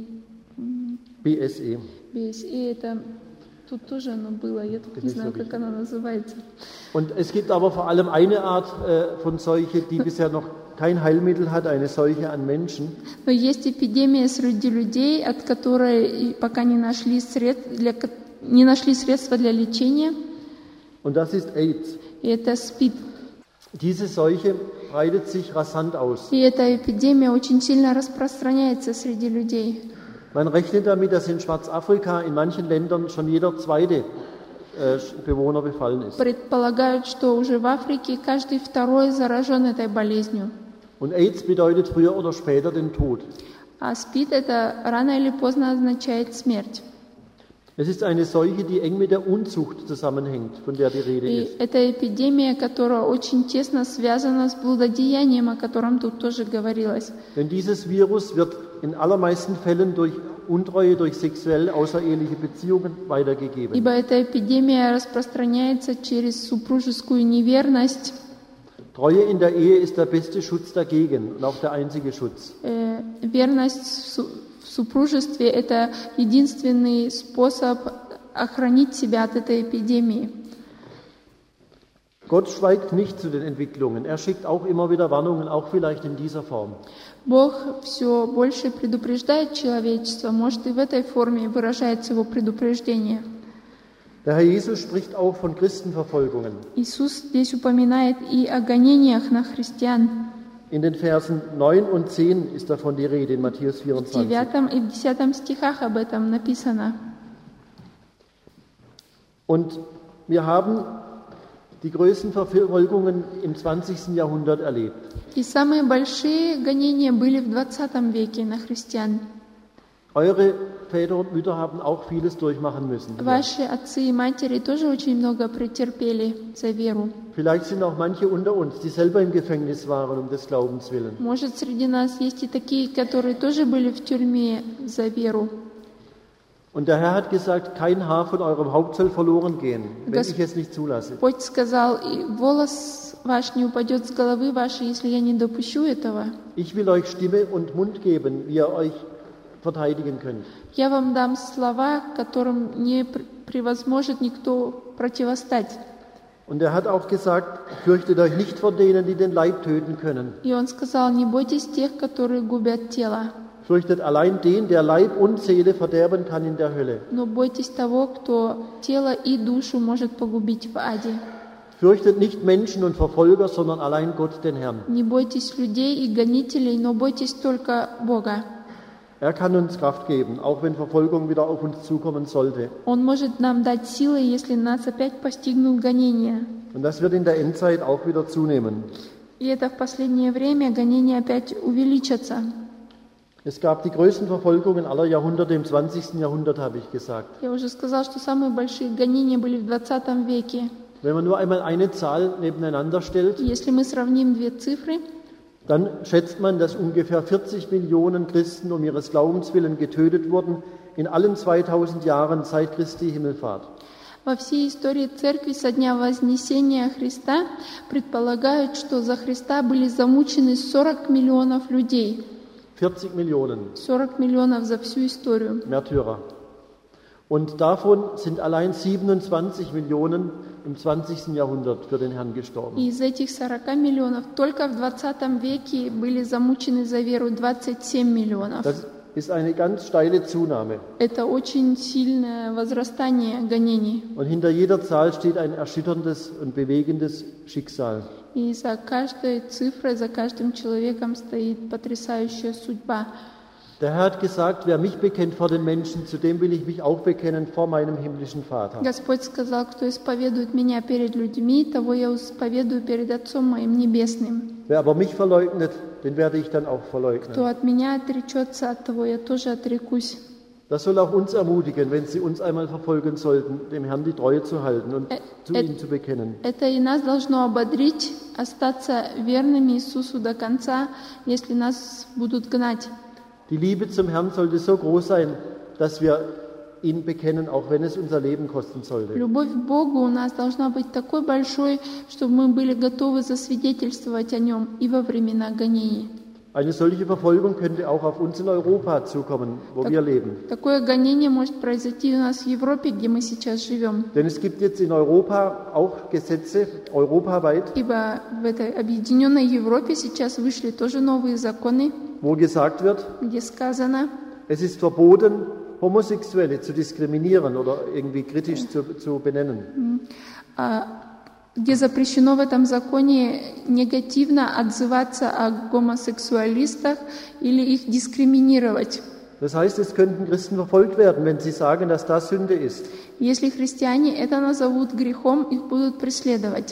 B S E. би эс и, это тут тоже оно было, я тут не знаю, как оно называется. Und es gibt aber vor allem eine Art äh, von Seuche, die bisher noch kein Heilmittel hat, eine Seuche an Menschen. Но есть эпидемия среди людей, от которой пока не нашли средств для, не нашли средства для лечения. Und das ist AIDS. И это СПИД. Diese Seuche breitet sich rasant aus. И эта эпидемия очень сильно распространяется среди людей. Man rechnet damit, dass in Schwarzafrika in manchen Ländern schon jeder zweite äh, Bewohner befallen ist. Предполагают, что уже в Африке каждый второй заражен этой болезнью. Und AIDS bedeutet früher oder später den Tod. А СПИД это рано или поздно означает смерть. Es ist eine Seuche, die eng mit der Unzucht zusammenhängt, von der die Rede И ist. это эпидемия, которая очень тесно связана с блудодеянием, о котором тут тоже говорилось. Denn dieses Virus wird in allermeisten Fällen durch Untreue, durch sexuell außereheliche Beziehungen weitergegeben. Ибо эта эпидемия распространяется через супружескую неверность. Treue in der Ehe ist der beste Schutz dagegen und auch der einzige Schutz. Э, Верность в су- в супружестве – это единственный способ охранить себя от этой эпидемии. Gott schweigt nicht zu den Entwicklungen. Er schickt auch immer wieder Warnungen, auch vielleicht in dieser Form. Бог все больше предупреждает человечество, может, и в этой форме выражается его предупреждение. Der Herr Jesus spricht auch von Christenverfolgungen. Иисус здесь упоминает и о гонениях на христиан. In den Versen neun und zehn ist davon die Rede in Matthäus В vierundzwanzig. девятом и в десятом стихах об этом написано. Und wir haben die größten Verfolgungen im zwanzigsten Jahrhundert erlebt. И самые большие гонения были в двадцатом веке на христиан. Eure Väter und Mütter haben auch vieles durchmachen müssen. Ваши отцы и матери тоже очень много претерпели за веру. Vielleicht sind auch manche unter uns, die selber im Gefängnis waren um des Glaubens willen. Может, среди нас есть и такие, которые тоже были в тюрьме за веру. Und der Herr hat gesagt, kein Haar von eurem Haupt soll verloren gehen, wenn Das- ich es nicht zulasse. Господь сказал, и волос ваш не упадет с головы вашей, если я не допущу этого. Ich will euch Stimme und Mund geben, wie ihr euch verteidigen könnt. Я вам дам слова, которым не пр- превозможет никто противостать. Und er hat auch gesagt, fürchtet euch nicht vor denen, die den Leib töten können. И он сказал, не бойтесь тех, которые губят тело, Fürchtet allein den, der Leib und Seele verderben kann in der Hölle. но бойтесь того, кто тело и душу может погубить в аде. Fürchtet nicht Menschen und Verfolger, sondern allein Gott, den Herrn. Не бойтесь людей и гонителей, но бойтесь только Бога. Er kann uns Kraft geben, auch wenn Verfolgung wieder auf uns zukommen sollte. Он может нам дать силы, если нас опять постигнут гонения. Und das wird in der Endzeit auch wieder zunehmen. И это в последнее время гонения опять увеличатся. Es gab die größten Verfolgungen aller Jahrhunderte im zwanzigsten Jahrhundert, habe ich gesagt. Я уже сказал, что самые большие гонения были в двадцатом веке. Wenn man nur einmal eine Zahl nebeneinander stellt, Если мы сравним две цифры, dann schätzt man, dass ungefähr vierzig Millionen Christen um ihres Glaubens willen getötet wurden in allen zweitausend Jahren seit Christi Himmelfahrt. во всей истории Церкви со дня Вознесения Христа предполагают, что за Христа были замучены сорок миллионов людей. vierzig Millionen сорок миллионов за всю историю. Märtyrer. Und davon sind allein siebenundzwanzig Millionen im zwanzigsten Jahrhundert für den Herrn gestorben. И из этих сорока миллионов только в двадцатом веке были замучены за веру двадцать семь миллионов. Das ist eine ganz steile Zunahme. Это очень сильное возрастание гонений. Und hinter jeder Zahl steht ein erschütterndes und bewegendes Schicksal. И за каждой цифрой, за каждым человеком стоит потрясающая судьба. Der Herr hat gesagt, wer mich bekennt vor den Menschen, zu dem will ich mich auch bekennen vor meinem himmlischen Vater. Господь сказал, кто исповедует меня перед людьми, того я исповедую перед Отцом моим Небесным. Wer aber mich verleugnet, den werde ich dann auch Кто verleugnen. от меня отречется, от того я тоже отрекусь. Das soll auch uns ermutigen, wenn sie uns einmal verfolgen sollten, dem Herrn die Treue zu halten und Ä- zu ä- ihm zu bekennen. Это и нас должно ободрить, остаться верными Иисусу до конца, если нас будут гнать. Die Liebe zum Herrn sollte so groß sein, dass wir ihn bekennen, auch wenn es unser Leben kosten sollte. Любовь к Богу у нас должна быть такой большой, чтобы мы были готовы засвидетельствовать о Нем и во времена гонений. Eine solche Verfolgung könnte auch auf uns in Europa zukommen, wo Так- wir leben. Такое гонение может произойти у нас в Европе, где мы сейчас живем. Denn es gibt jetzt in Europa auch Gesetze, europaweit, Ибо в этой объединенной Европе сейчас вышли тоже новые законы, wo gesagt wird, где сказано, es ist verboten, Homosexuelle zu diskriminieren oder irgendwie kritisch zu, zu benennen. а, где запрещено в этом законе негативно отзываться о гомосексуалистах или их дискриминировать. Das heißt, es könnten Christen verfolgt werden, wenn sie sagen, dass das Sünde ist. Если христиане это назовут грехом, их будут преследовать.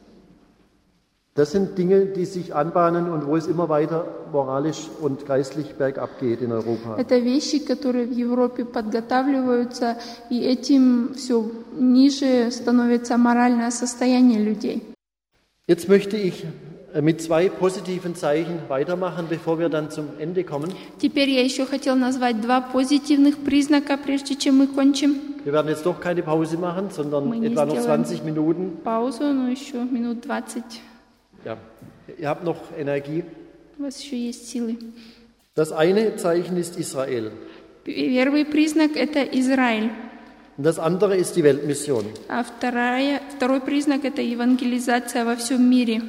Das sind Dinge, die sich anbahnen und wo es immer weiter moralisch und geistlich bergab geht in Europa. Это вещи, которые в Европе подготавливаются, и этим все ниже становится моральное состояние людей. Jetzt möchte ich mit zwei positiven Zeichen weitermachen, bevor wir dann zum Ende kommen. Теперь я еще хотел назвать два позитивных признака, прежде чем мы кончим. Wir werden jetzt doch keine Pause machen, sondern Мы не etwa noch сделаем zwanzig Minuten. паузу, но еще минут двадцать. Ja, ihr habt noch Energie. У вас еще есть силы. Das eine Zeichen ist Israel Первый признак – это Израиль. und das andere ist die Weltmission. А вторая, второй признак – это евангелизация во всем мире.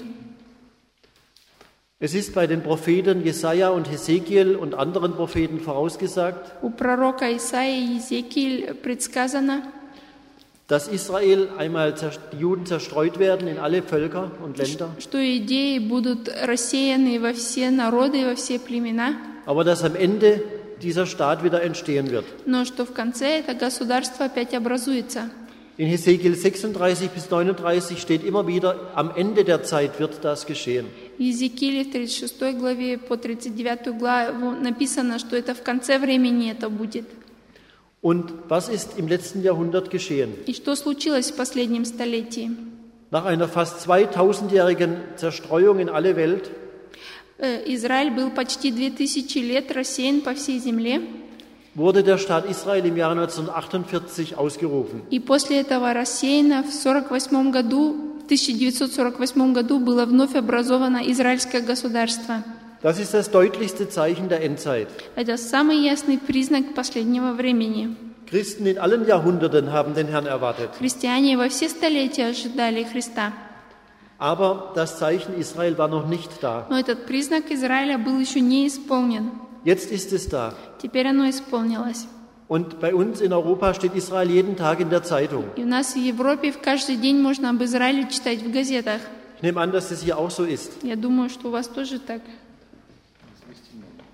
Es ist bei den Propheten Jesaja und Hesekiel und anderen Propheten vorausgesagt, У пророка Исаии и Езекииль предсказано, dass Israel einmal zer- die Juden zerstreut werden in alle Völker und Länder, что идеи будут рассеяны во все народы, во все племена, aber dass am Ende dieser Staat wieder entstehen wird. но что в конце это государство опять образуется. In Hesekiel sechsunddreißig bis neununddreißig steht immer wieder, am Ende der Zeit wird das geschehen. В Иезекииле в тридцать шестой главе по тридцать девятую главу написано, что это в конце времени это будет. Und was ist im letzten Jahrhundert geschehen? И что случилось в последнем столетии? Nach einer fast zweitausendjährigen Zerstreuung in alle Welt Э, Израиль был почти две тысячи лет рассеян по всей земле, wurde der Staat Israel im Jahre neunzehnhundertachtundvierzig ausgerufen. и после этого рассеяна в сорок восьмом году, в тысяча девятьсот сорок восьмом году было вновь образовано израильское государство. Das ist das deutlichste Zeichen der Endzeit. Это самый ясный признак последнего времени. Christen in allen Jahrhunderten haben den Herrn erwartet. Христиане во все столетия ожидали Христа. Aber das Zeichen Israel war noch nicht da. Но этот признак Израиля был еще не исполнен. Jetzt ist es da. Теперь оно исполнилось. Und bei uns in Europa steht Israel jeden Tag in der Zeitung. И у нас в Европе в каждый день можно об Израиле читать в газетах. Ich nehme an, dass das hier auch so ist. Я думаю, что у вас тоже так. Да?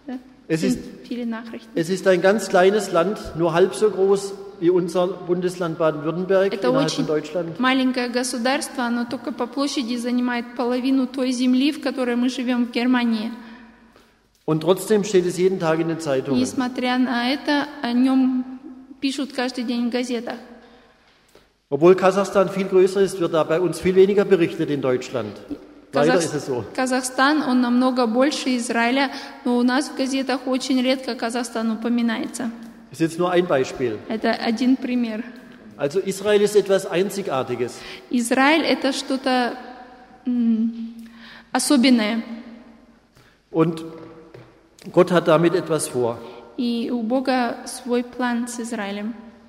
Es ist, viele Nachrichten. es ist ein ganz kleines Land, nur halb so groß wie unser Bundesland Baden-Württemberg Это innerhalb очень von Deutschland. маленькое государство, оно только по площади занимает половину той земли, в которой мы живем в Германии. Und trotzdem steht es jeden Tag in den Zeitungen. Несмотря на это, о нем пишут каждый день в газетах. Obwohl Kasachstan viel größer ist, wird da bei uns viel weniger berichtet in Deutschland. Leider Казах... ist es so. Казахстан, он намного больше Израиля, но у нас в газетах очень редко Казахстан упоминается. Das ist jetzt nur ein Beispiel. Это один пример. Also Israel ist etwas Einzigartiges. Израиль — это что-то м, особенное. Und Gott hat damit etwas vor. И у Бога свой план с Израилем.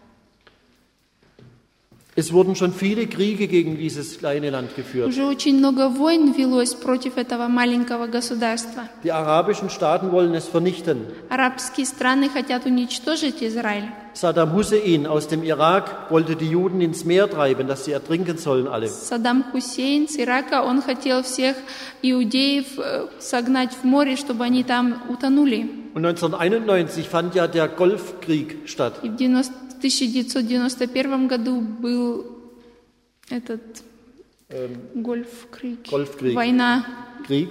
Es wurden schon viele Kriege gegen dieses kleine Land geführt. Уже очень много войн велось против этого маленького государства. Die arabischen Staaten wollen es vernichten. Арабские страны хотят уничтожить Израиль. Saddam Hussein aus dem Irak wollte die Juden ins Meer treiben, dass sie ertrinken sollen alle. Саддам Хусейн с Ирака, он хотел всех иудеев э, согнать в море, чтобы они там утонули. Und neunzehnhunderteinundneunzig fand ja der Golfkrieg statt. И в тысяча девятьсот девяносто первом году был этот Ähm, Golfkrieg, Golfkrieg. война, Krieg.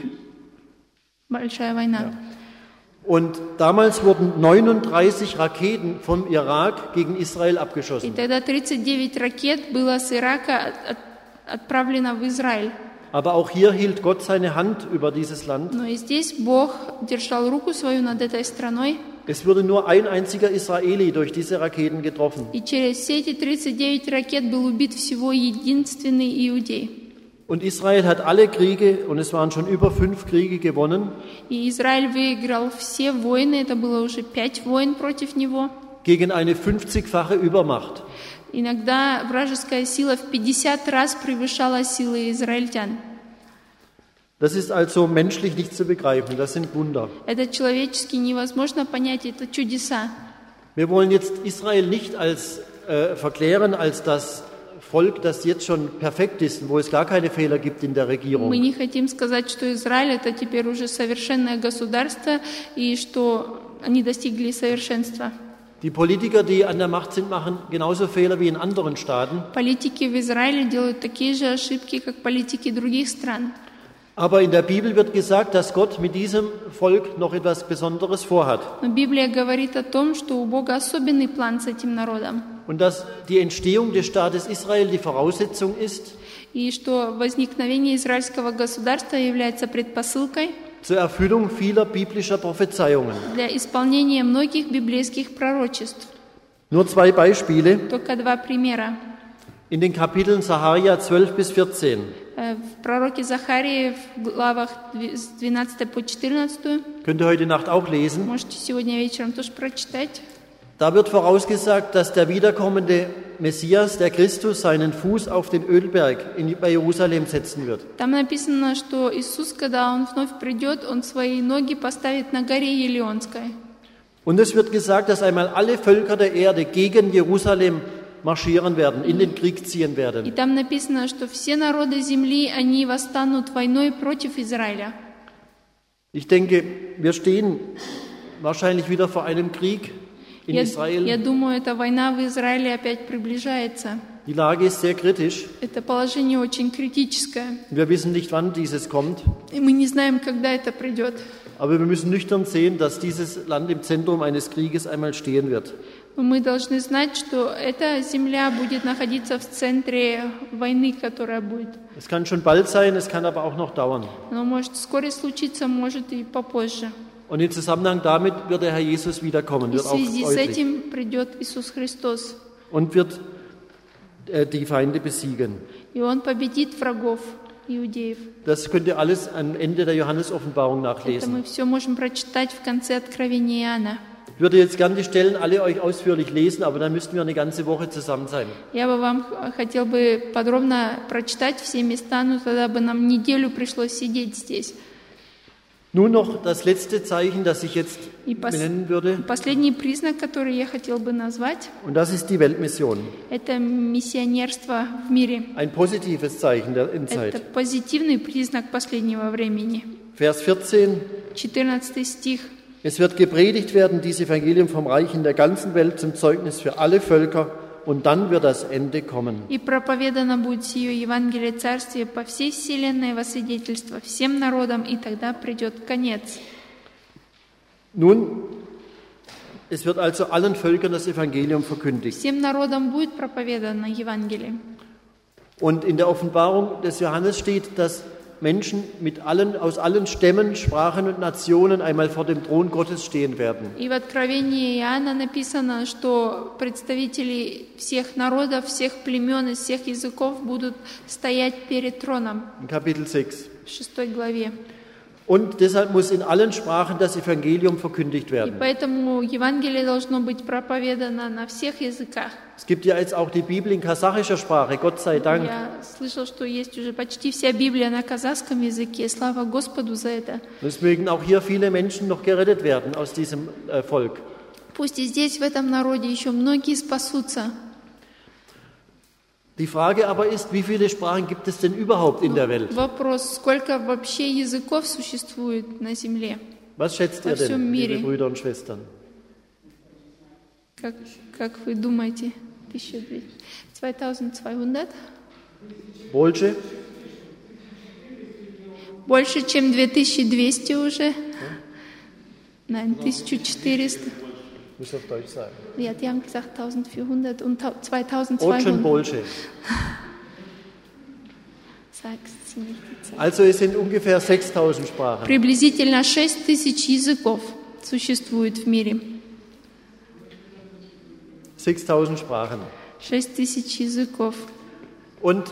большая война. Ja. Und damals wurden neununddreißig Raketen vom Irak gegen Israel И abgeschossen. тогда тридцать девять ракет было с Ирака от- от- отправлено в Израиль. Aber auch hier hielt Gott seine Hand über dieses Land. Но и здесь Бог держал руку свою над этой страной, Es wurde nur ein einziger Israeli durch diese Raketen getroffen. и через все эти тридцать девять ракет был убит всего единственный иудей. Und Israel hat alle Kriege, und es waren schon über fünf Kriege gewonnen, И Израиль выиграл все войны, это было уже пять войн против него. gegen eine fünfzigfache Übermacht. Иногда вражеская сила в пятьдесят раз превышала силы израильтян. Das ist also menschlich nicht zu begreifen, das sind Wunder. Это человечески невозможно понять, это чудеса. Wir wollen jetzt Israel nicht als äh, verklären als das Volk, das jetzt schon perfekt ist, wo es gar keine Fehler gibt in der Regierung. Мы не хотим сказать, что Израиль это теперь уже совершенное государство и что они достигли совершенства. Die Politiker, die an der Macht sind, machen genauso Fehler wie in anderen Staaten. Политики в Израиле делают такие же ошибки, как политики других стран. Aber in der Bibel wird gesagt, dass Gott mit diesem Volk noch etwas Besonderes vorhat. Но Библия говорит о том, что у Бога особенный план с этим народом. Und dass die Entstehung des Staates Israel die Voraussetzung ist И что возникновение израильского государства является предпосылкой zur Erfüllung vieler biblischer Prophezeiungen. для исполнения многих библейских пророчеств. Nur zwei Beispiele Только два примера. in den Kapiteln Sacharja zwölf bis vierzehn. Э, В пророке Захарии в главах дв- с двенадцатой по четырнадцатую, Könnt ihr heute Nacht auch lesen. можете сегодня вечером тоже прочитать. Da wird vorausgesagt, dass der wiederkommende Messias, der Christus, seinen Fuß auf den Ölberg in, bei Jerusalem setzen wird. Там написано, что Иисус, когда Он вновь придет, Он свои ноги поставит на горе Елеонской. Und es wird gesagt, dass einmal alle Völker der Erde gegen Jerusalem marschieren werden, in den Krieg ziehen И werden. там написано, что все народы земли, они восстанут войной против Израиля. Ich denke, wir stehen wahrscheinlich wieder vor einem Krieg in Я, я Israel. думаю, эта война в Израиле опять приближается. Die Lage ist sehr kritisch. Это положение очень критическое. Wir wissen nicht, wann dieses kommt. И мы не знаем, когда это придет. Aber wir müssen nüchtern sehen, dass dieses Land im Zentrum eines Krieges einmal stehen wird. Но мы должны знать, что эта земля будет находиться в центре войны, которая будет. Es kann schon bald sein, es kann aber auch noch dauern. Оно может вскоре случиться, может и попозже. Und im Zusammenhang damit wird der Herr Jesus wiederkommen, И в wird auch связи с deutlich. этим придет Иисус Христос. Und wird äh, die Feinde besiegen. И Он победит врагов иудеев. Das könnt ihr alles am Ende der Johannes-Offenbarung Это nachlesen. мы все можем прочитать в конце Откровения Иоанна. Ich würde jetzt gern die Stellen alle euch ausführlich lesen, aber dann müssten wir eine ganze Woche zusammen sein. Я бы вам х- хотел бы подробно прочитать все места, но тогда бы нам неделю пришлось сидеть здесь. Nun noch das letzte Zeichen, das ich jetzt И пос- benennen würde, последний признак, который я хотел бы назвать, und das ist die Weltmission. это миссионерство в мире. Ein positives Zeichen der Это Endzeit. позитивный признак последнего времени. Vers vierzehn. четырнадцатый стих. Es wird gepredigt werden, dieses Evangelium vom Reich in der ganzen Welt zum Zeugnis für alle Völker, und dann wird das Ende kommen. И проповедано будет сие Евангелие Царствия по всей вселенной во свидетельство всем народам, и тогда придет конец. Nun, es wird also allen Völkern das Evangelium verkündigt. Всем народам будет проповедано Евангелие. Und in der Offenbarung des Johannes steht, dass Menschen mit allen, aus allen Stämmen, Sprachen und Nationen einmal vor dem Thron Gottes stehen werden. И в Откровении Иоанна написано, что представители всех народов, всех племен и всех языков будут стоять перед троном. In Kapitel sechs. В шестой главе. Und deshalb muss in allen Sprachen das Evangelium verkündigt И werden. поэтому Евангелие должно быть проповедано на всех языках. Es gibt ja jetzt auch die Bibel in kasachischer Sprache, Gott sei Dank. Я слышал, что есть уже почти вся Библия на казахском языке. Слава Господу за это. Und es mögen auch hier viele Menschen noch gerettet werden aus diesem äh, Volk. Пусть и здесь, в этом народе, еще многие спасутся. Die Frage aber ist, wie viele Sprachen gibt es denn überhaupt in der Welt? Вопрос, сколько вообще языков существует на земле? Was schätzt ihr Во всем denn, liebe мире. Brüder und Schwestern? Как, как вы думаете? zweitausendzweihundert? Больше? Больше, чем две тысячи двести уже? Nein, тысяча четыреста. Muss auf Deutsch sagen. Ja, die haben gesagt eintausendvierhundert und Очень zweitausendzweihundert. больше. Sag's nicht die Zahl. Also es sind ungefähr sechstausend Sprachen. Приблизительно шесть тысяч языков существует в мире. sechstausend Sprachen. шесть тысяч языков. Und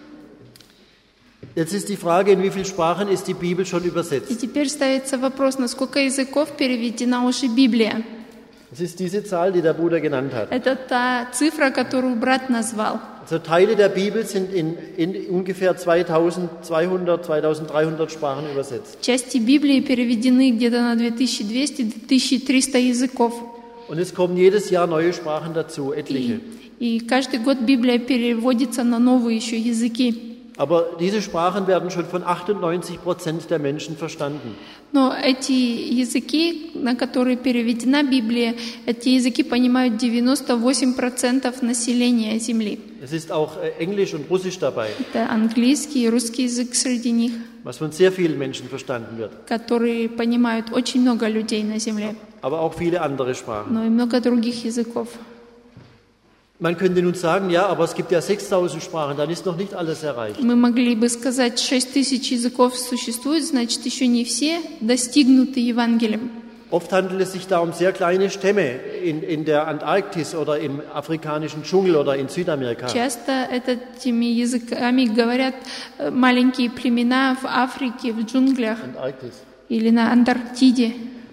jetzt ist die Frage, in wie vielen Sprachen ist die Bibel schon И übersetzt? теперь ставится вопрос, на сколько языков переведена уже Библия. Das ist diese Zahl, die der Bruder genannt hat. Это та цифра, которую брат назвал. Also Teile der Bibel sind in, in ungefähr zweitausendzweihundert, zweitausenddreihundert Sprachen übersetzt. Части Библии переведены где-то на две тысячи двести - две тысячи триста языков. Und es kommen jedes Jahr neue Sprachen dazu, etliche. И, и каждый год Библия переводится на новые еще языки. Aber diese Sprachen werden schon von achtundneunzig Prozent der Menschen verstanden. Но эти языки, на которые переведена Библия, эти языки понимают девяносто восемь процентов населения Земли. Es ist auch äh, Englisch und Russisch dabei, Это английский и русский язык среди них, was von sehr vielen Menschen verstanden wird. которые понимают очень много людей на Земле, Aber auch viele andere Sprachen. но и много других языков. Man könnte nun sagen, ja, aber es gibt ja sechstausend Sprachen, dann ist noch nicht alles erreicht. Мы могли бы сказать, шесть тысяч языков существует, значит, еще не все достигнуты Евангелием. Oft handelt es sich da um sehr kleine Stämme in, in der Antarktis oder im afrikanischen Dschungel oder in Südamerika. Часто этими языками говорят э, маленькие племена в Африке, в джунглях Antarktis. или на Антарктиде.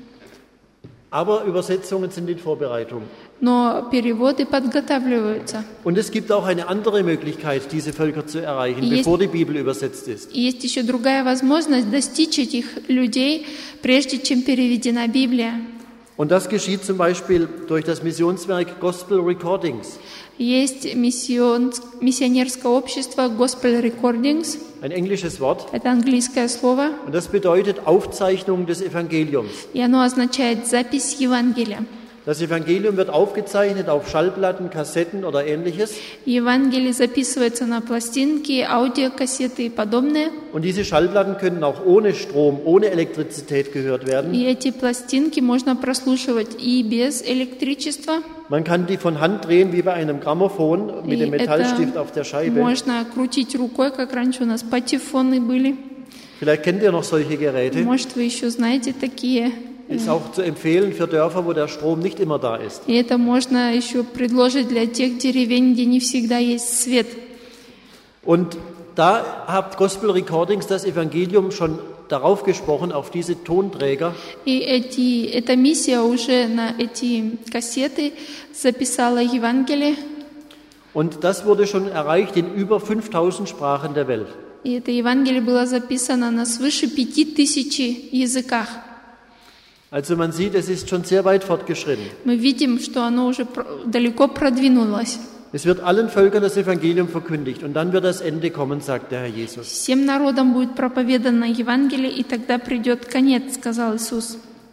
Aber Übersetzungen sind in Vorbereitung. Но переводы подготавливаются. Und es gibt auch eine andere Möglichkeit, diese Völker zu erreichen, Есть- bevor die Bibel übersetzt ist. И есть еще другая возможность достичь этих людей, прежде чем переведена Библия. Und das geschieht zum Beispiel durch das Missionswerk Gospel Recordings, Есть миссион- миссионерское общество Gospel Recordings. ein englisches Wort. Это английское слово. Und das bedeutet Aufzeichnung des Evangeliums. И оно означает запись Евангелия. Das Evangelium wird aufgezeichnet auf Schallplatten, Kassetten oder ähnliches. Евангелие записывается на пластинки, аудиокассеты и подобное. Und diese Schallplatten können auch ohne Strom, ohne Elektrizität gehört werden. И эти пластинки можно прослушивать и без электричества. Man kann die von Hand drehen wie bei einem Grammophon mit И dem Metallstift это auf der Scheibe. можно крутить рукой, как раньше у нас патефоны были. Vielleicht kennt ihr noch solche Geräte. Может, вы еще знаете такие. Ist auch zu empfehlen für Dörfer, wo der Strom nicht immer da ist. И это можно еще предложить для тех деревень, где не всегда есть свет. Und da hat Gospel Recordings das Evangelium schon darauf gesprochen, auf diese Tonträger. И эти, эта миссия уже на эти кассеты записала Евангелие. Und das wurde schon erreicht in über fünftausend Sprachen der Welt. И это Евангелие было записано на свыше пяти тысяч языках. Also man sieht, es ist schon sehr weit fortgeschritten. Мы видим, что оно уже про- далеко продвинулось. Es wird allen Völkern das Evangelium verkündigt und dann wird das Ende kommen, sagt der Herr Jesus. Всем народам будет проповедано Евангелие, и тогда придет конец, сказал Иисус.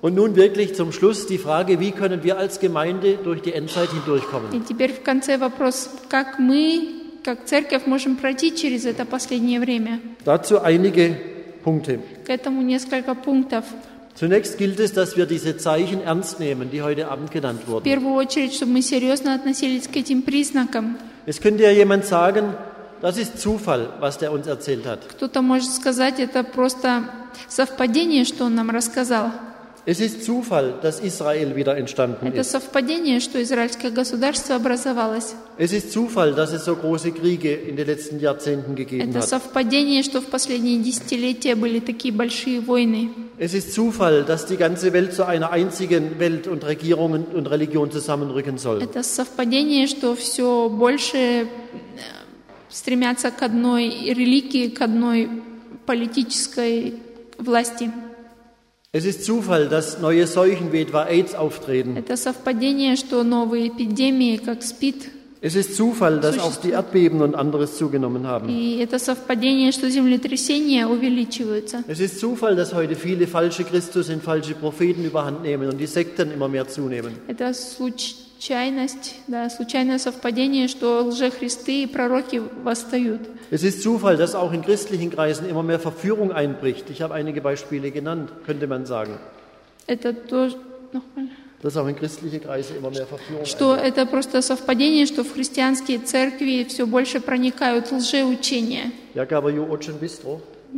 Und nun wirklich zum Schluss die Frage, wie können wir als Gemeinde durch die Endzeit hindurchkommen? И теперь в конце вопрос, как мы, как церковь, можем пройти через это последнее время? Dazu einige Punkte. К этому несколько пунктов. Zunächst gilt es, dass wir diese Zeichen ernst nehmen, die heute Abend genannt В wurden. первую очередь, чтобы мы серьезно относились к этим признакам. Es könnte ja jemand sagen, das ist Zufall, was der uns erzählt hat. Кто-то может сказать, это просто совпадение, что он нам рассказал. Es ist Zufall, dass Israel wieder entstanden Это ist. совпадение, что израильское государство образовалось. Es ist Zufall, dass es so große Kriege in den letzten Jahrzehnten gegeben Это hat. совпадение, что в последние десятилетия были такие большие войны. Es ist Zufall, dass die ganze Welt zu einer einzigen Welt und Regierung und Religion zusammenrücken soll. Это совпадение, что все больше э, стремятся к одной религии, к одной политической власти. Es ist Zufall, dass neue Seuchen wie etwa AIDS auftreten. Это совпадение, что новые эпидемии, как СПИД, Es ist Zufall, dass auch die Erdbeben und anderes zugenommen haben. и это совпадение, что землетрясения увеличиваются. Es ist Zufall, dass heute viele falsche Christus und falsche Propheten überhand nehmen und die Sekten immer mehr zunehmen. Это случайность, да, случайное совпадение, что лжехристы и пророки восстают. Es ist Zufall, dass auch in christlichen Kreisen immer mehr Verführung einbricht. Ich habe einige Beispiele genannt, könnte man sagen. Это тоже, nochmal. Dass auch in christliche Kreise immer mehr Verführung Что einbricht. это просто совпадение, что в христианские церкви все больше проникают лжеучения. Ja, aber jo очень bistro.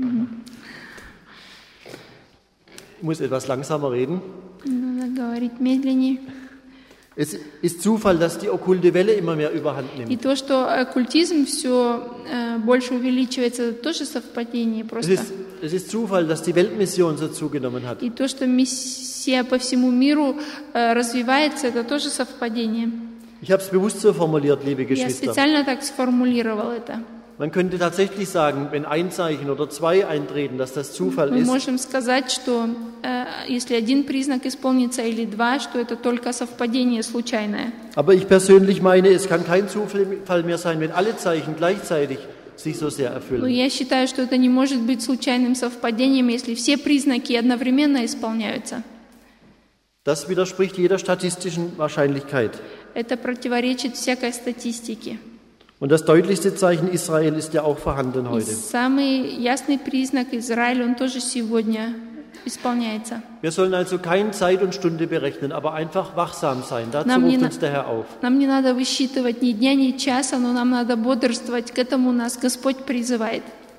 Ich muss etwas langsamer reden. Надо говорить медленнее. Es ist Zufall, dass die okkulte Welle immer mehr überhand И nimmt. то, что оккультизм все э, больше увеличивается, это тоже совпадение Es просто. ist, es ist Zufall, dass die Weltmission so zugenommen hat. И то, что миссия по всему миру э, развивается, это тоже совпадение. Ich habe es bewusst so formuliert, liebe Я Geschwister. специально так сформулировал это. Man könnte tatsächlich sagen, wenn ein Zeichen oder zwei eintreten, dass das Zufall Мы ist. можем сказать, что э, если один признак исполнится или два, что это только совпадение случайное. Aber ich persönlich meine, es kann kein Zufall mehr sein, wenn alle Zeichen gleichzeitig sich so sehr Но erfüllen. я считаю, что это не может быть случайным совпадением, если все признаки одновременно исполняются. Das widerspricht jeder statistischen Wahrscheinlichkeit. Это противоречит всякой статистике. Und das deutlichste Zeichen Israel ist ja auch vorhanden И heute. самый ясный признак Израиль, он тоже сегодня исполняется. Wir sollen also keine Zeit und Stunde berechnen, aber einfach wachsam sein. Dazu Нам не ruft на- uns der Herr auf. Нам не надо высчитывать ни дня, ни часа, но нам надо бодрствовать. К этому нас Господь призывает.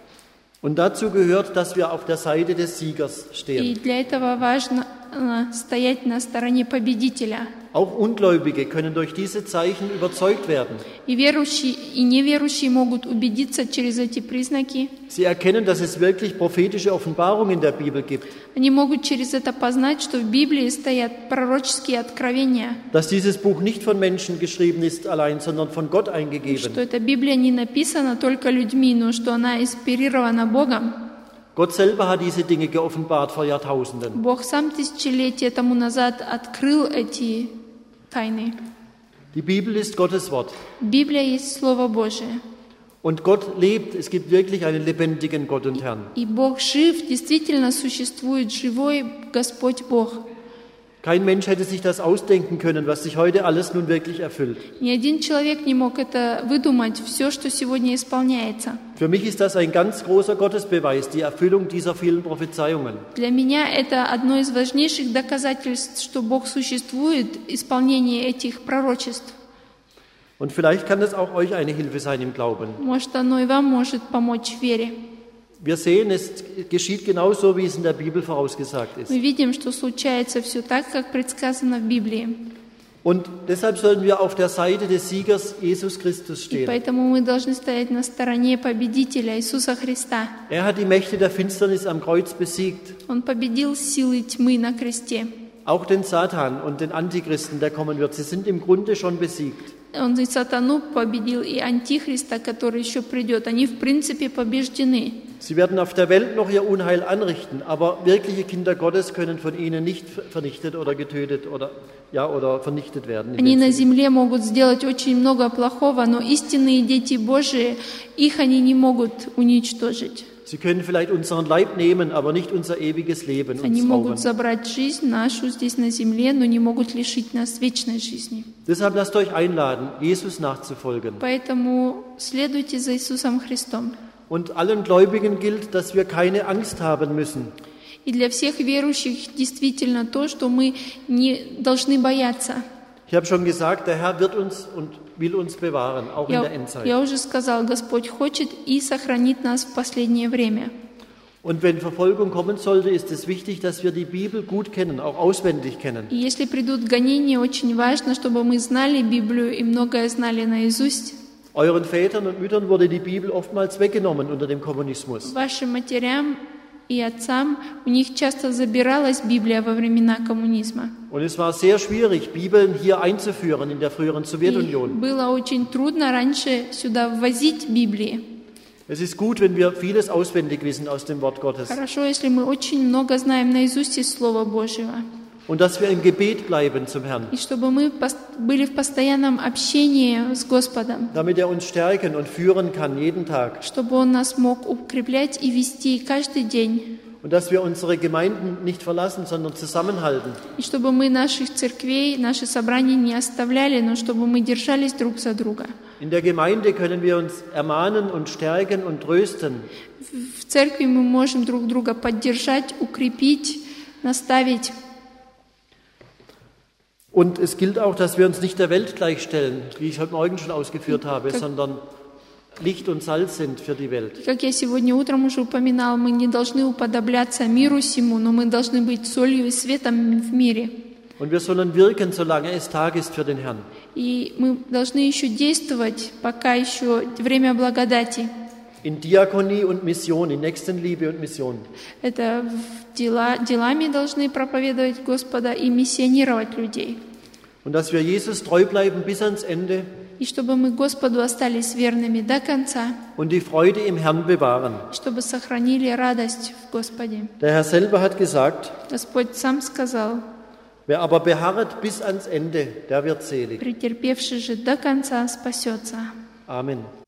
Und dazu gehört, dass wir auf der Seite des Siegers И stehen. для этого важно э, стоять на стороне победителя. Auch Ungläubige können durch diese Zeichen überzeugt werden. И верующие, и неверующие могут убедиться через эти признаки. Sie erkennen, dass es wirklich prophetische Offenbarungen in der Bibel gibt, Они могут через это познать, что в Библии стоят пророческие откровения, dass dieses Buch nicht von Menschen geschrieben ist allein, sondern von Gott что eingegeben. эта Библия не написана только людьми, но что она инспирирована Богом. Gott selber hat diese Dinge geoffenbart vor Jahrtausenden. Бог сам тысячелетия тому назад открыл эти тайны. Die Bibel ist Gottes Wort. Библия есть Слово Божие. Und Gott lebt. Es gibt wirklich einen lebendigen Gott und Herrn. И Бог жив, действительно существует живой Господь Бог. Kein Mensch hätte sich das ausdenken können, was sich heute alles nun wirklich erfüllt. Ни один человек не мог это выдумать, все, что сегодня исполняется. Für mich ist das ein ganz großer Gottesbeweis, die Erfüllung dieser vielen Prophezeiungen. Для меня это одно из важнейших доказательств, что Бог существует, исполнение этих пророчеств. Und vielleicht kann das auch euch eine Hilfe sein im Glauben. Может, оно и вам может помочь в вере. Wir sehen, es geschieht genauso, wie es in der Bibel vorausgesagt ist. Мы видим, что случается все так, как предсказано в Библии. Und deshalb sollten wir auf der Seite des Siegers Jesus Christus И stehen. поэтому мы должны стоять на стороне победителя Иисуса Христа. Er hat die Mächte der Finsternis am Kreuz besiegt. Он победил силы тьмы на кресте. Auch den Satan und den Antichristen, der kommen wird. Sie sind im Grunde schon besiegt. Он и сатану победил, и антихриста, который еще придет. Они в принципе побеждены. Sie werden auf der Welt noch ihr Unheil anrichten, aber wirkliche Kinder Gottes können von ihnen nicht vernichtet oder getötet oder, ja, oder vernichtet werden. Они на земле могут сделать очень много плохого, но истинные дети Божии, их они не могут уничтожить. Sie können vielleicht unseren Leib nehmen, aber nicht unser ewiges Leben Они uns могут rauben. забрать жизнь нашу здесь на земле, но не могут лишить нас вечной жизни. Deshalb lasst euch einladen, Jesus nachzufolgen. Поэтому следуйте за Иисусом Христом. Und allen Gläubigen gilt, dass wir keine Angst haben müssen. И для всех верующих действительно то, что мы не должны бояться. Ich habe schon gesagt, der Herr wird uns und will uns bewahren, auch in Я, der Endzeit. я уже сказал, Господь хочет и сохранит нас в последнее время. Und wenn Verfolgung kommen sollte, ist es wichtig, dass wir die Bibel gut kennen, auch auswendig kennen. И если придут гонения, очень важно, чтобы мы знали Библию и многое знали наизусть. Euren Vätern und Müttern wurde die Bibel oftmals weggenommen unter dem Kommunismus. Вашим матерям и отцам, у них часто забиралась Библия во времена коммунизма. Und es war sehr schwierig, Bibeln hier einzuführen in der früheren И Sowjetunion. было очень трудно раньше сюда ввозить Библии. Es ist gut, wenn wir vieles auswendig wissen aus dem Wort Gottes. Хорошо, если мы очень много знаем наизусть из Слова Божьего. Und dass wir im Gebet bleiben zum Herrn, И чтобы мы пос- были в постоянном общении с Господом. damit er uns stärken und führen kann jeden Tag. Чтобы Он нас мог укреплять и вести каждый день. Und dass wir unsere Gemeinden nicht verlassen, sondern zusammenhalten. И чтобы мы наших церквей, наши собрания не оставляли, но чтобы мы держались друг за друга. In der Gemeinde können wir uns ermahnen und stärken und trösten. В в церкви мы можем друг друга поддержать, укрепить, наставить. Und es gilt auch, dass wir uns nicht der Welt gleichstellen, wie ich heute Morgen schon ausgeführt habe, sondern Licht und Salz sind für die Welt. Как я сегодня утром уже упоминал, мы не должны уподобляться миру сему, но мы должны быть солью и светом в мире. Und wir sollen wirken, solange es Tag ist für den Herrn. И мы должны еще действовать, пока еще время благодати. In Diakonie und Mission, in Nächstenliebe und Mission. Это в дела, делами должны проповедовать Господа и миссионировать людей. Und dass wir Jesus treu bleiben bis ans Ende И чтобы мы Господу остались верными до конца, und die Freude im Herrn bewahren. чтобы сохранили радость в Господе. Der Herr selber hat gesagt, Господь сам сказал, wer aber beharret bis ans Ende, der wird selig. претерпевший же до конца спасется. Amen.